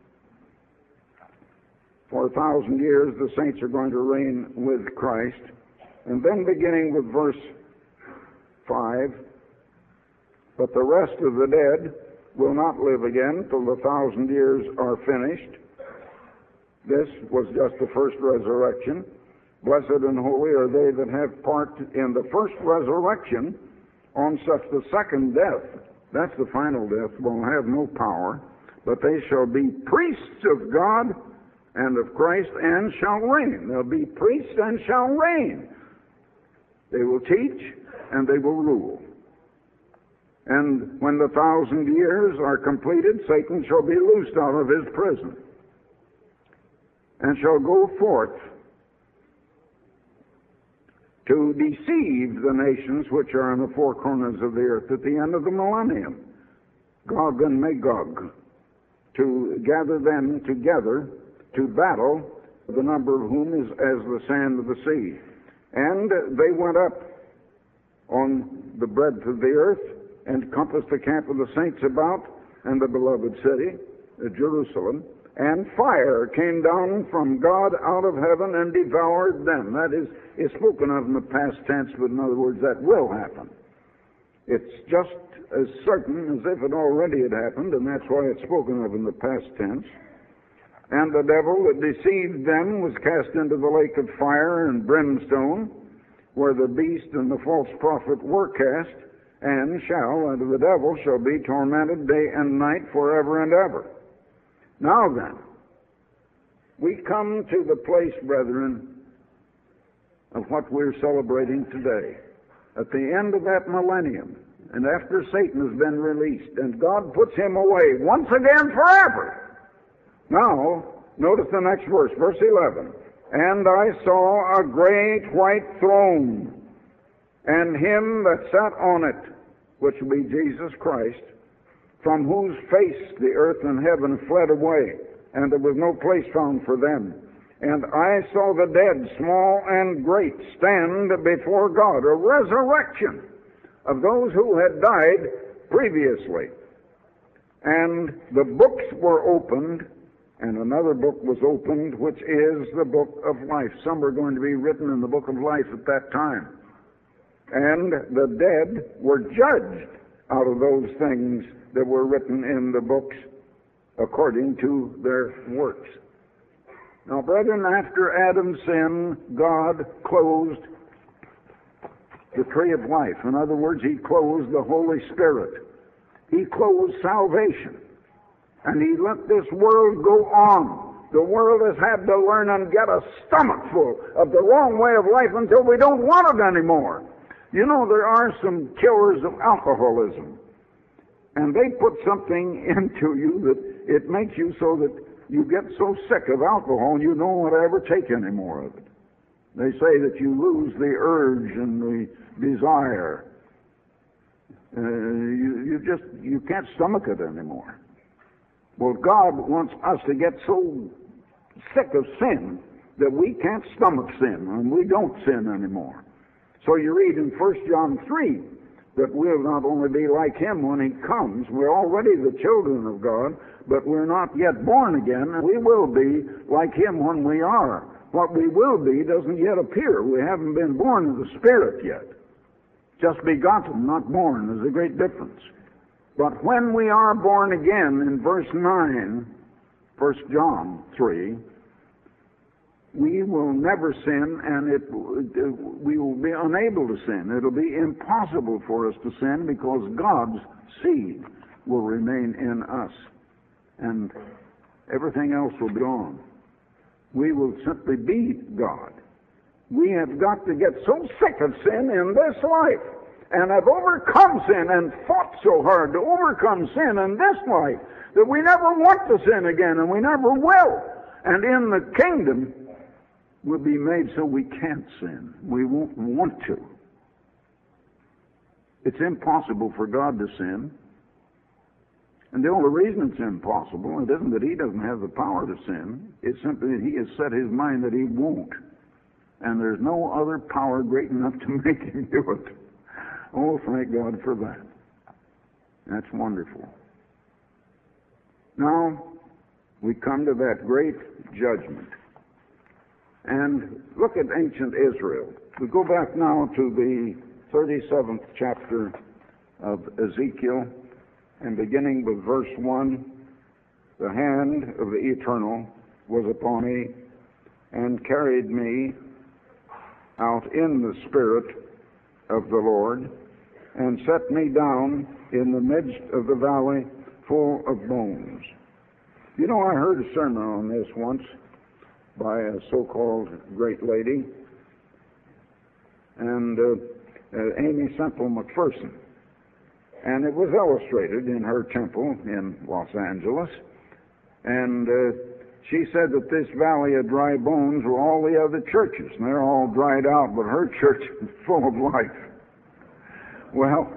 for 1,000 years, the saints are going to reign with Christ. And then beginning with verse 5, but the rest of the dead will not live again till the 1,000 years are finished. This was just the first resurrection. Blessed and holy are they that have part in the first resurrection. On such the second death, that's the final death, will have no power, but they shall be priests of God and of Christ and shall reign. They'll be priests and shall reign. They will teach and they will rule. And when the 1,000 years are completed, Satan shall be loosed out of his prison and shall go forth to deceive the nations which are in the four corners of the earth at the end of the millennium, Gog and Magog, to gather them together to battle, the number of whom is as the sand of the sea. And they went up on the breadth of the earth and compassed the camp of the saints about and the beloved city, Jerusalem. And fire came down from God out of heaven and devoured them. That is spoken of in the past tense, but in other words, that will happen. It's just as certain as if it already had happened, and that's why it's spoken of in the past tense. And the devil that deceived them was cast into the lake of fire and brimstone, where the beast and the false prophet were cast, and the devil shall be tormented day and night forever and ever. Now then, we come to the place, brethren, of what we're celebrating today. At the end of that millennium, and after Satan has been released, and God puts him away once again forever. Now, notice the next verse, verse 11. And I saw a great white throne, and him that sat on it, which will be Jesus Christ, from whose face the earth and heaven fled away, and there was no place found for them. And I saw the dead, small and great, stand before God, a resurrection of those who had died previously. And the books were opened, and another book was opened, which is the book of life. Some are going to be written in the book of life at that time. And the dead were judged out of those things that were written in the books according to their works. Now, brethren, after Adam's sin, God closed the tree of life. In other words, he closed the Holy Spirit. He closed salvation. And he let this world go on. The world has had to learn and get a stomachful of the wrong way of life until we don't want it anymore. You know, there are some killers of alcoholism. And they put something into you that it makes you so that you get so sick of alcohol you don't want to ever take any more of it. They say that you lose the urge and the desire. You can't stomach it anymore. Well, God wants us to get so sick of sin that we can't stomach sin, and we don't sin anymore. So you read in 1 John 3 that we'll not only be like him when he comes, we're already the children of God, but we're not yet born again, and we will be like him when we are. What we will be doesn't yet appear. We haven't been born of the Spirit yet. Just begotten, not born. There's a great difference. But when we are born again, in verse 9, 1 John 3, we will never sin, and we will be unable to sin. It'll be impossible for us to sin because God's seed will remain in us, and everything else will be gone. We will simply be God. We have got to get so sick of sin in this life, and have overcome sin and fought so hard to overcome sin in this life that we never want to sin again, and we never will. And in the kingdom, we'll be made so we can't sin. We won't want to. It's impossible for God to sin. And the only reason it's impossible, it isn't that he doesn't have the power to sin. It's simply that he has set his mind that he won't. And there's no other power great enough to make him do it. Oh, thank God for that. That's wonderful. Now, we come to that great judgment. And look at ancient Israel. We go back now to the 37th chapter of Ezekiel, and beginning with verse 1, the hand of the Eternal was upon me, and carried me out in the Spirit of the Lord, and set me down in the midst of the valley full of bones. You know, I heard a sermon on this once by a so-called great lady, and Amy Semple McPherson. And it was illustrated in her temple in Los Angeles. And she said that this valley of dry bones were all the other churches, and they're all dried out, but her church is full of life. Well,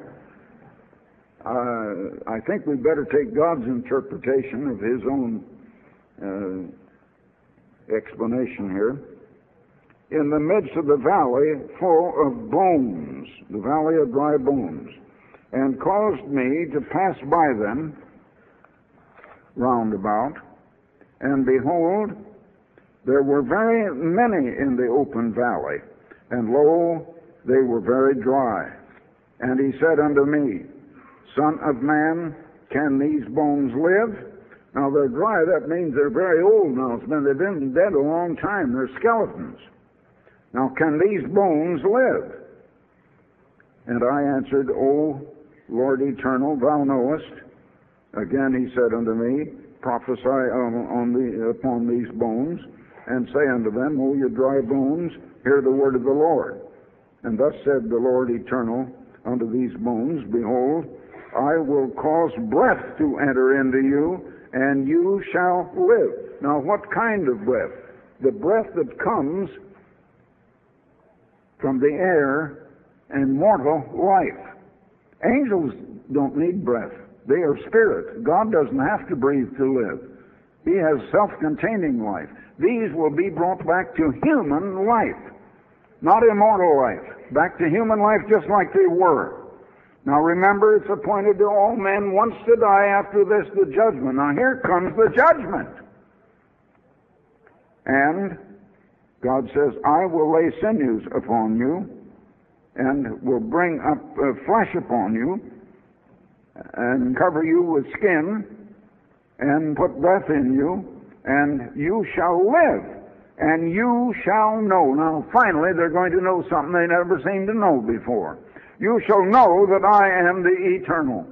I think we'd better take God's interpretation of his own explanation here. In the midst of the valley full of bones, the valley of dry bones, and caused me to pass by them round about, and behold, there were very many in the open valley, and lo, they were very dry. And he said unto me, Son of man, can these bones live? Now they're dry, that means they're very old now. They've been dead a long time. They're skeletons. Now can these bones live? And I answered, O Lord eternal, thou knowest. Again he said unto me, Prophesy upon these bones, and say unto them, O ye dry bones, hear the word of the Lord. And thus said the Lord eternal unto these bones, Behold, I will cause breath to enter into you, and you shall live. Now what kind of breath? The breath that comes from the air and mortal life. Angels don't need breath. They are spirit. God doesn't have to breathe to live. He has self-containing life. These will be brought back to human life, not immortal life. Back to human life just like they were. Now remember, it's appointed to all men once to die, after this the judgment. Now here comes the judgment. And God says, I will lay sinews upon you, and will bring up flesh upon you, and cover you with skin, and put breath in you, and you shall live, and you shall know. Now finally they're going to know something they never seemed to know before. You shall know that I am the Eternal.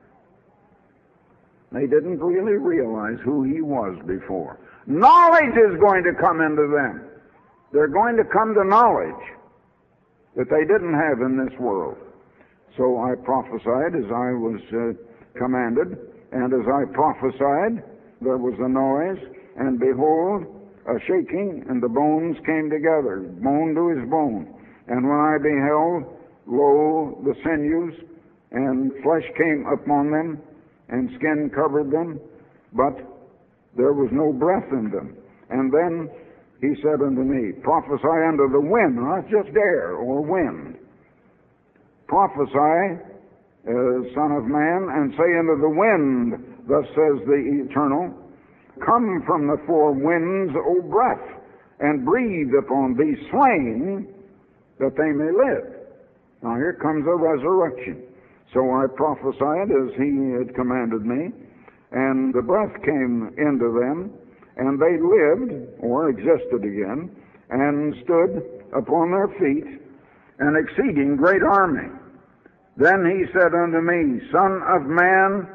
They didn't really realize who He was before. Knowledge is going to come into them. They're going to come to knowledge that they didn't have in this world. So I prophesied as I was commanded, and as I prophesied, there was a noise, and behold, a shaking, and the bones came together, bone to his bone. And when I beheld, lo, the sinews, and flesh came upon them, and skin covered them, but there was no breath in them. And then he said unto me, prophesy unto the wind, not just air or wind. Prophesy, Son of man, and say unto the wind, thus says the Eternal, come from the four winds, O breath, and breathe upon these slain, that they may live. Now here comes a resurrection. So I prophesied as He had commanded me, and the breath came into them, and they lived, or existed again, and stood upon their feet, an exceeding great army. Then He said unto me, Son of man,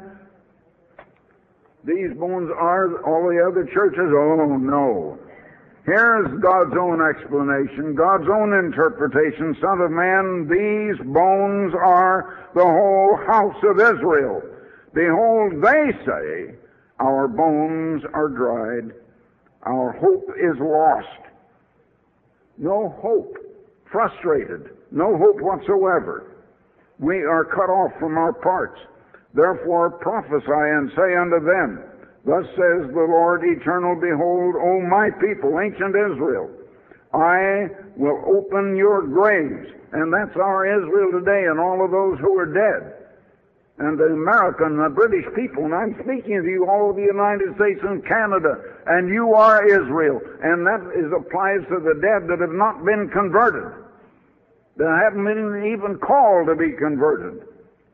these bones are all the other churches? Oh, no. Here's God's own explanation, God's own interpretation. Son of man, these bones are the whole house of Israel. Behold, they say, our bones are dried, our hope is lost. No hope, frustrated, no hope whatsoever. We are cut off from our parts. Therefore prophesy and say unto them, thus says the Lord Eternal, behold, O my people, ancient Israel, I will open your graves. And that's our Israel today and all of those who are dead. And the American, the British people, and I'm speaking to you all of the United States and Canada, and you are Israel. And that applies to the dead that have not been converted, that haven't been even called to be converted.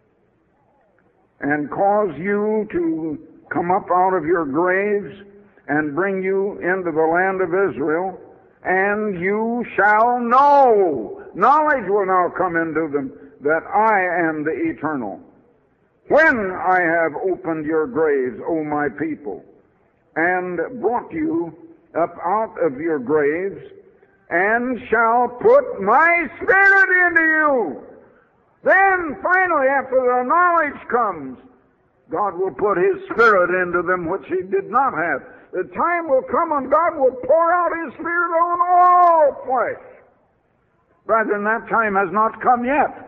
And cause you to come up out of your graves and bring you into the land of Israel, and you shall know. Knowledge will now come into them that I am the Eternal. When I have opened your graves, O my people, and brought you up out of your graves, and shall put my Spirit into you. Then, finally, after the knowledge comes, God will put His Spirit into them, which He did not have. The time will come when God will pour out His Spirit on all flesh. Brethren, that time has not come yet.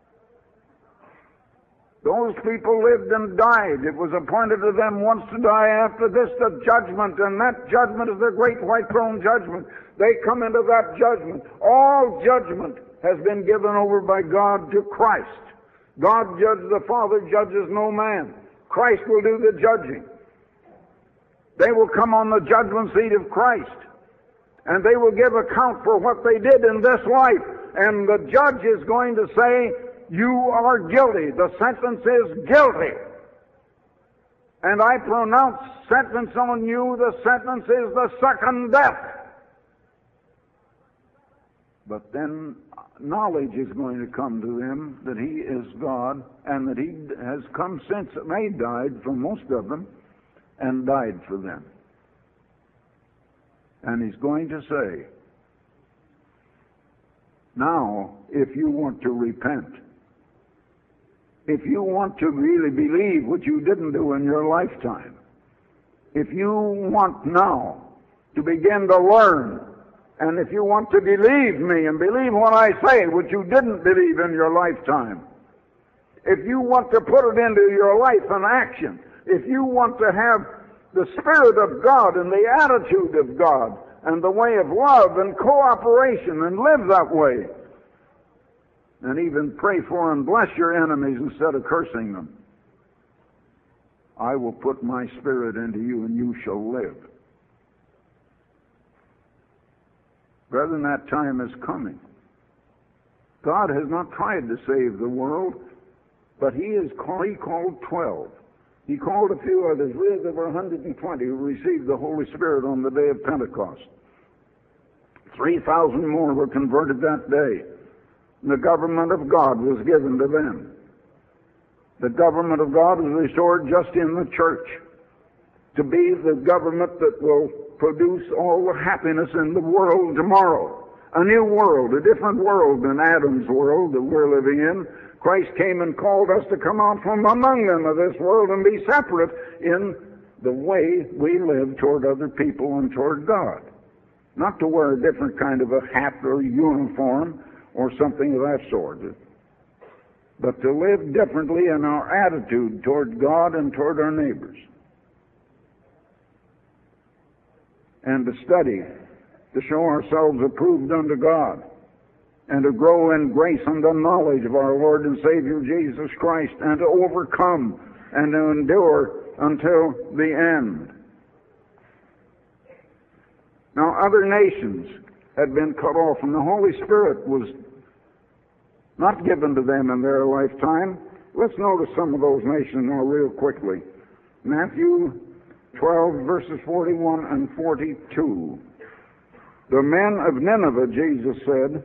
Those people lived and died. It was appointed to them once to die, after this the judgment, and that judgment is the great white throne judgment. They come into that judgment. All judgment has been given over by God to Christ. God judges, the Father judges no man. Christ will do the judging. They will come on the judgment seat of Christ, and they will give account for what they did in this life. And the judge is going to say, you are guilty. The sentence is guilty. And I pronounce sentence on you. The sentence is the second death. But then knowledge is going to come to them that He is God, and that He has come since they died, for most of them, and died for them. And He's going to say, now, if you want to repent, if you want to really believe what you didn't do in your lifetime, if you want now to begin to learn And if you want to believe me and believe what I say, which you didn't believe in your lifetime, if you want to put it into your life in action, if you want to have the Spirit of God and the attitude of God and the way of love and cooperation and live that way, and even pray for and bless your enemies instead of cursing them, I will put my Spirit into you and you shall live. Brethren, that time is coming. God has not tried to save the world, but He called 12. He called a few others. There were 120 who received the Holy Spirit on the day of Pentecost. 3,000 more were converted that day. The government of God was given to them. The government of God was restored just in the church to be the government that will produce all the happiness in the world tomorrow. A new world, a different world than Adam's world that we're living in. Christ came and called us to come out from among them of this world and be separate in the way we live toward other people and toward God. Not to wear a different kind of a hat or uniform or something of that sort, but to live differently in our attitude toward God and toward our neighbors. And to study, to show ourselves approved unto God, and to grow in grace and the knowledge of our Lord and Savior Jesus Christ, and to overcome and to endure until the end. Now, other nations had been cut off, and the Holy Spirit was not given to them in their lifetime. Let's notice some of those nations now real quickly. Matthew 12, verses 41 and 42. The men of Nineveh, Jesus said,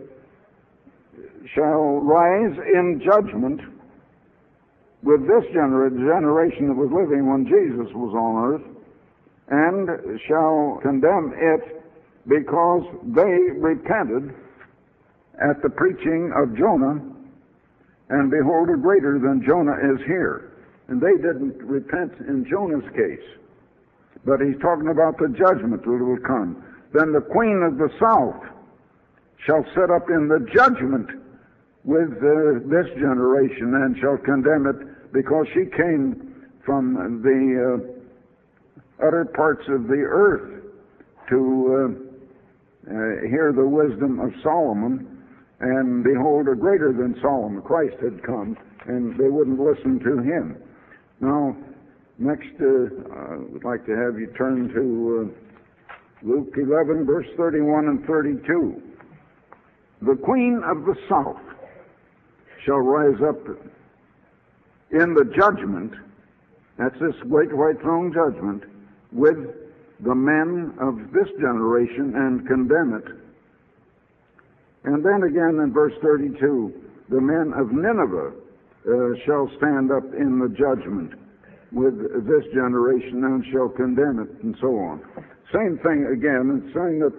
shall rise in judgment with this generation that was living when Jesus was on earth, and shall condemn it because they repented at the preaching of Jonah, and behold, a greater than Jonah is here. And they didn't repent in Jonah's case, but he's talking about the judgment that will come. Then the queen of the south shall sit up in the judgment with this generation and shall condemn it, because she came from the utter parts of the earth to hear the wisdom of Solomon. And behold, a greater than Solomon, Christ, had come, and they wouldn't listen to him. Now, next, I would like to have you turn to Luke 11, verse 31 and 32. The queen of the south shall rise up in the judgment, that's this great white throne judgment, with the men of this generation and condemn it. And then again in verse 32, the men of Nineveh shall stand up in the judgment with this generation and shall condemn it, and so on. Same thing again, it's saying that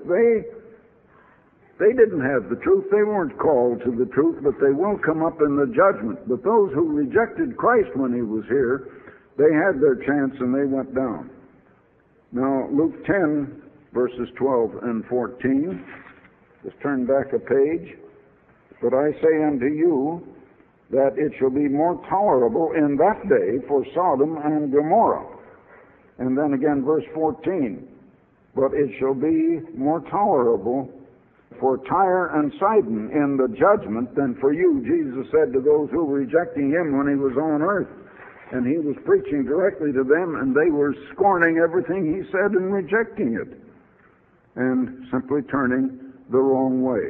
they didn't have the truth. They weren't called to the truth, but they will come up in the judgment. But those who rejected Christ when he was here, they had their chance and they went down. Now, Luke 10, verses 12 and 14. Just turn back a page. But I say unto you that it shall be more tolerable in that day for Sodom and Gomorrah. And then again, verse 14. But it shall be more tolerable for Tyre and Sidon in the judgment than for you, Jesus said to those who were rejecting him when he was on earth. And he was preaching directly to them, and they were scorning everything he said and rejecting it, and simply turning the wrong way.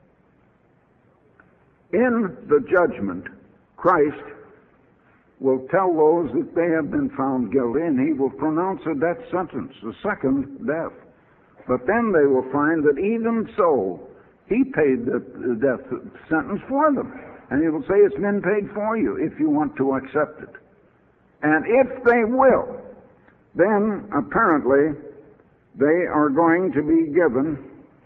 In the judgment, Christ will tell those that they have been found guilty, and he will pronounce a death sentence, a second death. But then they will find that even so, he paid the death sentence for them. And he will say, it's been paid for you if you want to accept it. And if they will, then apparently they are going to be given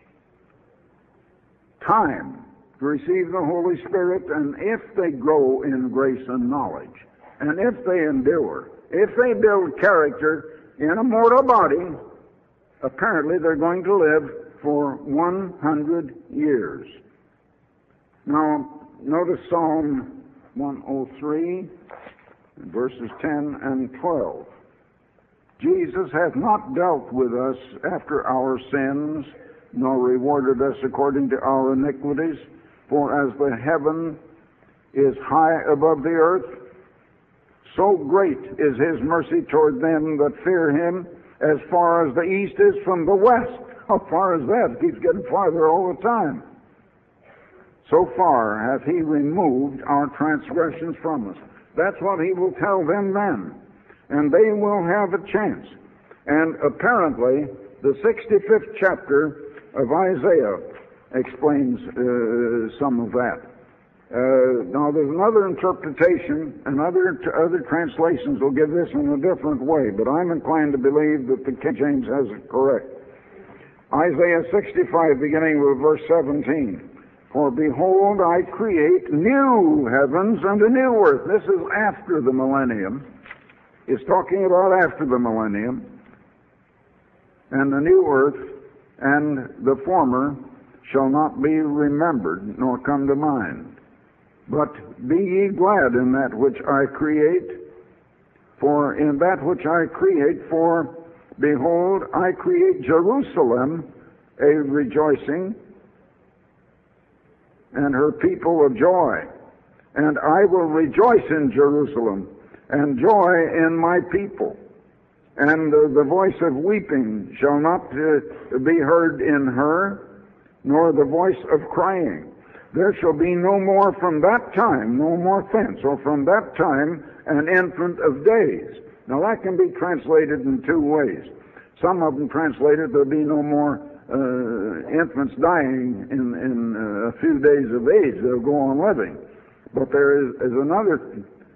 time to receive the Holy Spirit, and if they grow in grace and knowledge, and if they endure, if they build character in a mortal body, apparently they're going to live for 100 years. Now, notice Psalm 103, verses 10 and 12. Jesus hath not dealt with us after our sins, nor rewarded us according to our iniquities. For as the heaven is high above the earth, so great is his mercy toward them that fear him. As far as the east is from the west. How far is that? It keeps getting farther all the time. So far hath he removed our transgressions from us. That's what he will tell them then. And they will have a chance. And apparently, the 65th chapter of Isaiah explains some of that. Now, there's another interpretation, and other translations will give this in a different way, but I'm inclined to believe that the King James has it correct. Isaiah 65, beginning with verse 17. For behold, I create new heavens and a new earth. This is after the millennium. It's talking about after the millennium. And the new earth and the former shall not be remembered, nor come to mind. But be ye glad in that which I create, for in that which I create, for behold, I create Jerusalem a rejoicing, and her people a joy. And I will rejoice in Jerusalem, and joy in my people. And the voice of weeping shall not be heard in her, nor the voice of crying. There shall be no more from that time, no more thence, or from that time an infant of days. Now that can be translated in two ways. Some of them translated there'll be no more infants dying in a few days of age. They'll go on living. But there is another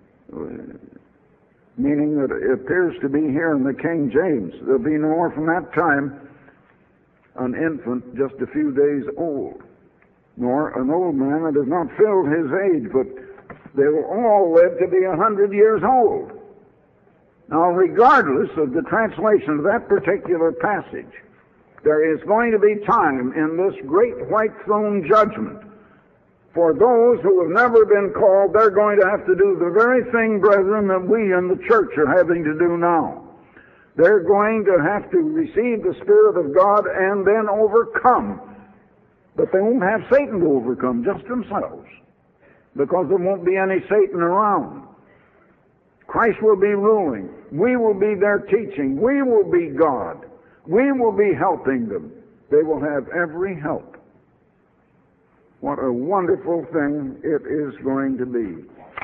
meaning that appears to be here in the King James. There'll be no more from that time an infant just a few days old, nor an old man that has not filled his age, but they will all live to be 100 years old. Now, regardless of the translation of that particular passage, there is going to be time in this great white throne judgment for those who have never been called. They're going to have to do the very thing, brethren, that we in the church are having to do now. They're going to have to receive the Spirit of God and then overcome. But they won't have Satan to overcome, just themselves, because there won't be any Satan around. Christ will be ruling. We will be there teaching. We will be God. We will be helping them. They will have every help. What a wonderful thing it is going to be.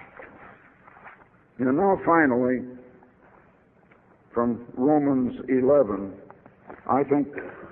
And now finally, from Romans 11, I think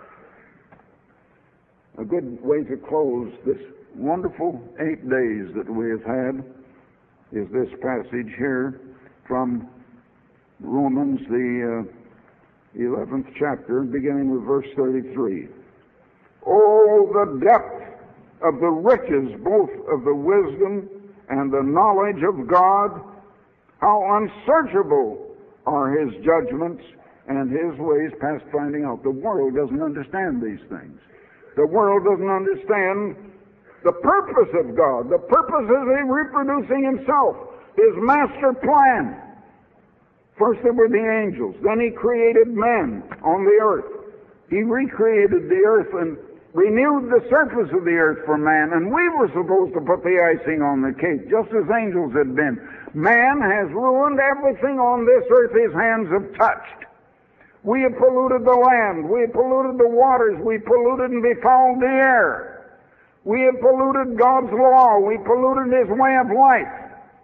a good way to close this wonderful 8 days that we have had is this passage here from Romans, the 11th chapter, beginning with verse 33. Oh, the depth of the riches, both of the wisdom and the knowledge of God! How unsearchable are his judgments and his ways past finding out. The world doesn't understand these things. The world doesn't understand the purpose of God. The purpose is in reproducing himself, his master plan. First there were the angels. Then he created men on the earth. He recreated the earth and renewed the surface of the earth for man. And we were supposed to put the icing on the cake, just as angels had been. Man has ruined everything on this earth his hands have touched. We have polluted the land. We have polluted the waters. We polluted and befouled the air. We have polluted God's law. We polluted his way of life.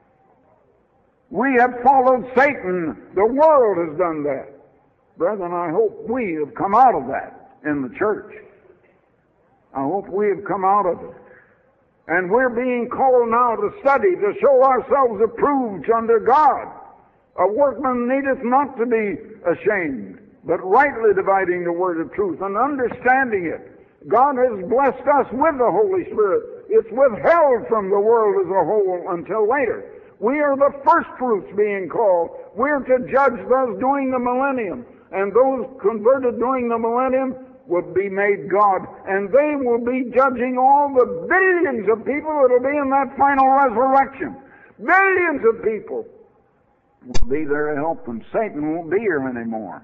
We have followed Satan. The world has done that. Brethren, I hope we have come out of that in the church. I hope we have come out of it. And we're being called now to study, to show ourselves approved under God. A workman needeth not to be ashamed, but rightly dividing the word of truth and understanding it. God has blessed us with the Holy Spirit. It's withheld from the world as a whole until later. We are the first fruits being called. We're to judge those during the millennium. And those converted during the millennium would be made God, and they will be judging all the billions of people that will be in that final resurrection. Billions of people will be there to help them. Satan won't be here anymore.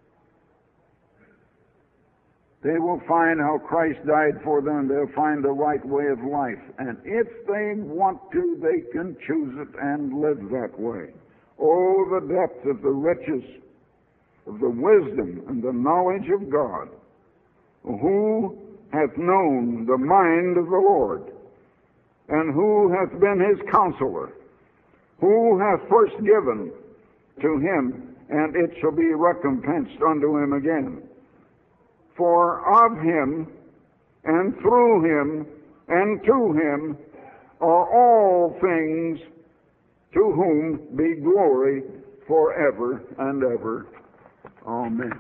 They will find how Christ died for them. They'll find the right way of life. And if they want to, they can choose it and live that way. Oh, the depth of the riches of the wisdom and the knowledge of God. Who hath known the mind of the Lord? And who hath been his counselor? Who hath first given to him, and it shall be recompensed unto him again? For of him, and through him, and to him are all things, to whom be glory forever and ever. Amen.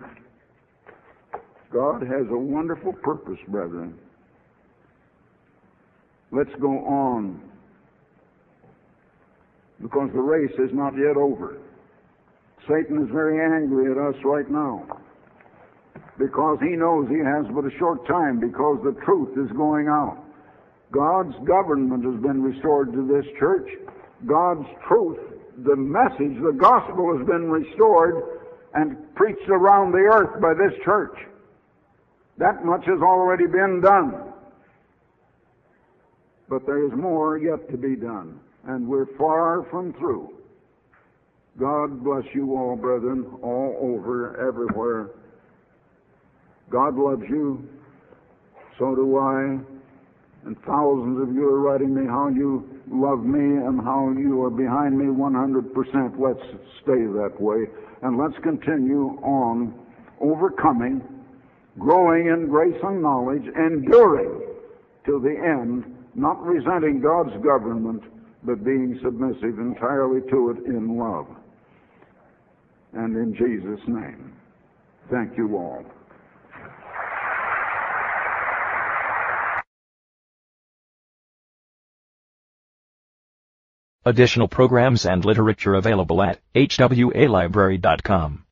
God has a wonderful purpose, brethren. Let's go on, because the race is not yet over. Satan is very angry at us right now, because he knows he has but a short time, because the truth is going out. God's government has been restored to this church. God's truth, the message, the gospel has been restored and preached around the earth by this church. That much has already been done. But there is more yet to be done, and we're far from through. God bless you all, brethren, all over, everywhere. God loves you. So do I. And thousands of you are writing me how you love me and how you are behind me 100%. Let's stay that way. And let's continue on overcoming, growing in grace and knowledge, enduring to the end, not resenting God's government, but being submissive entirely to it in love. And in Jesus' name, thank you all. Additional programs and literature available at hwalibrary.com.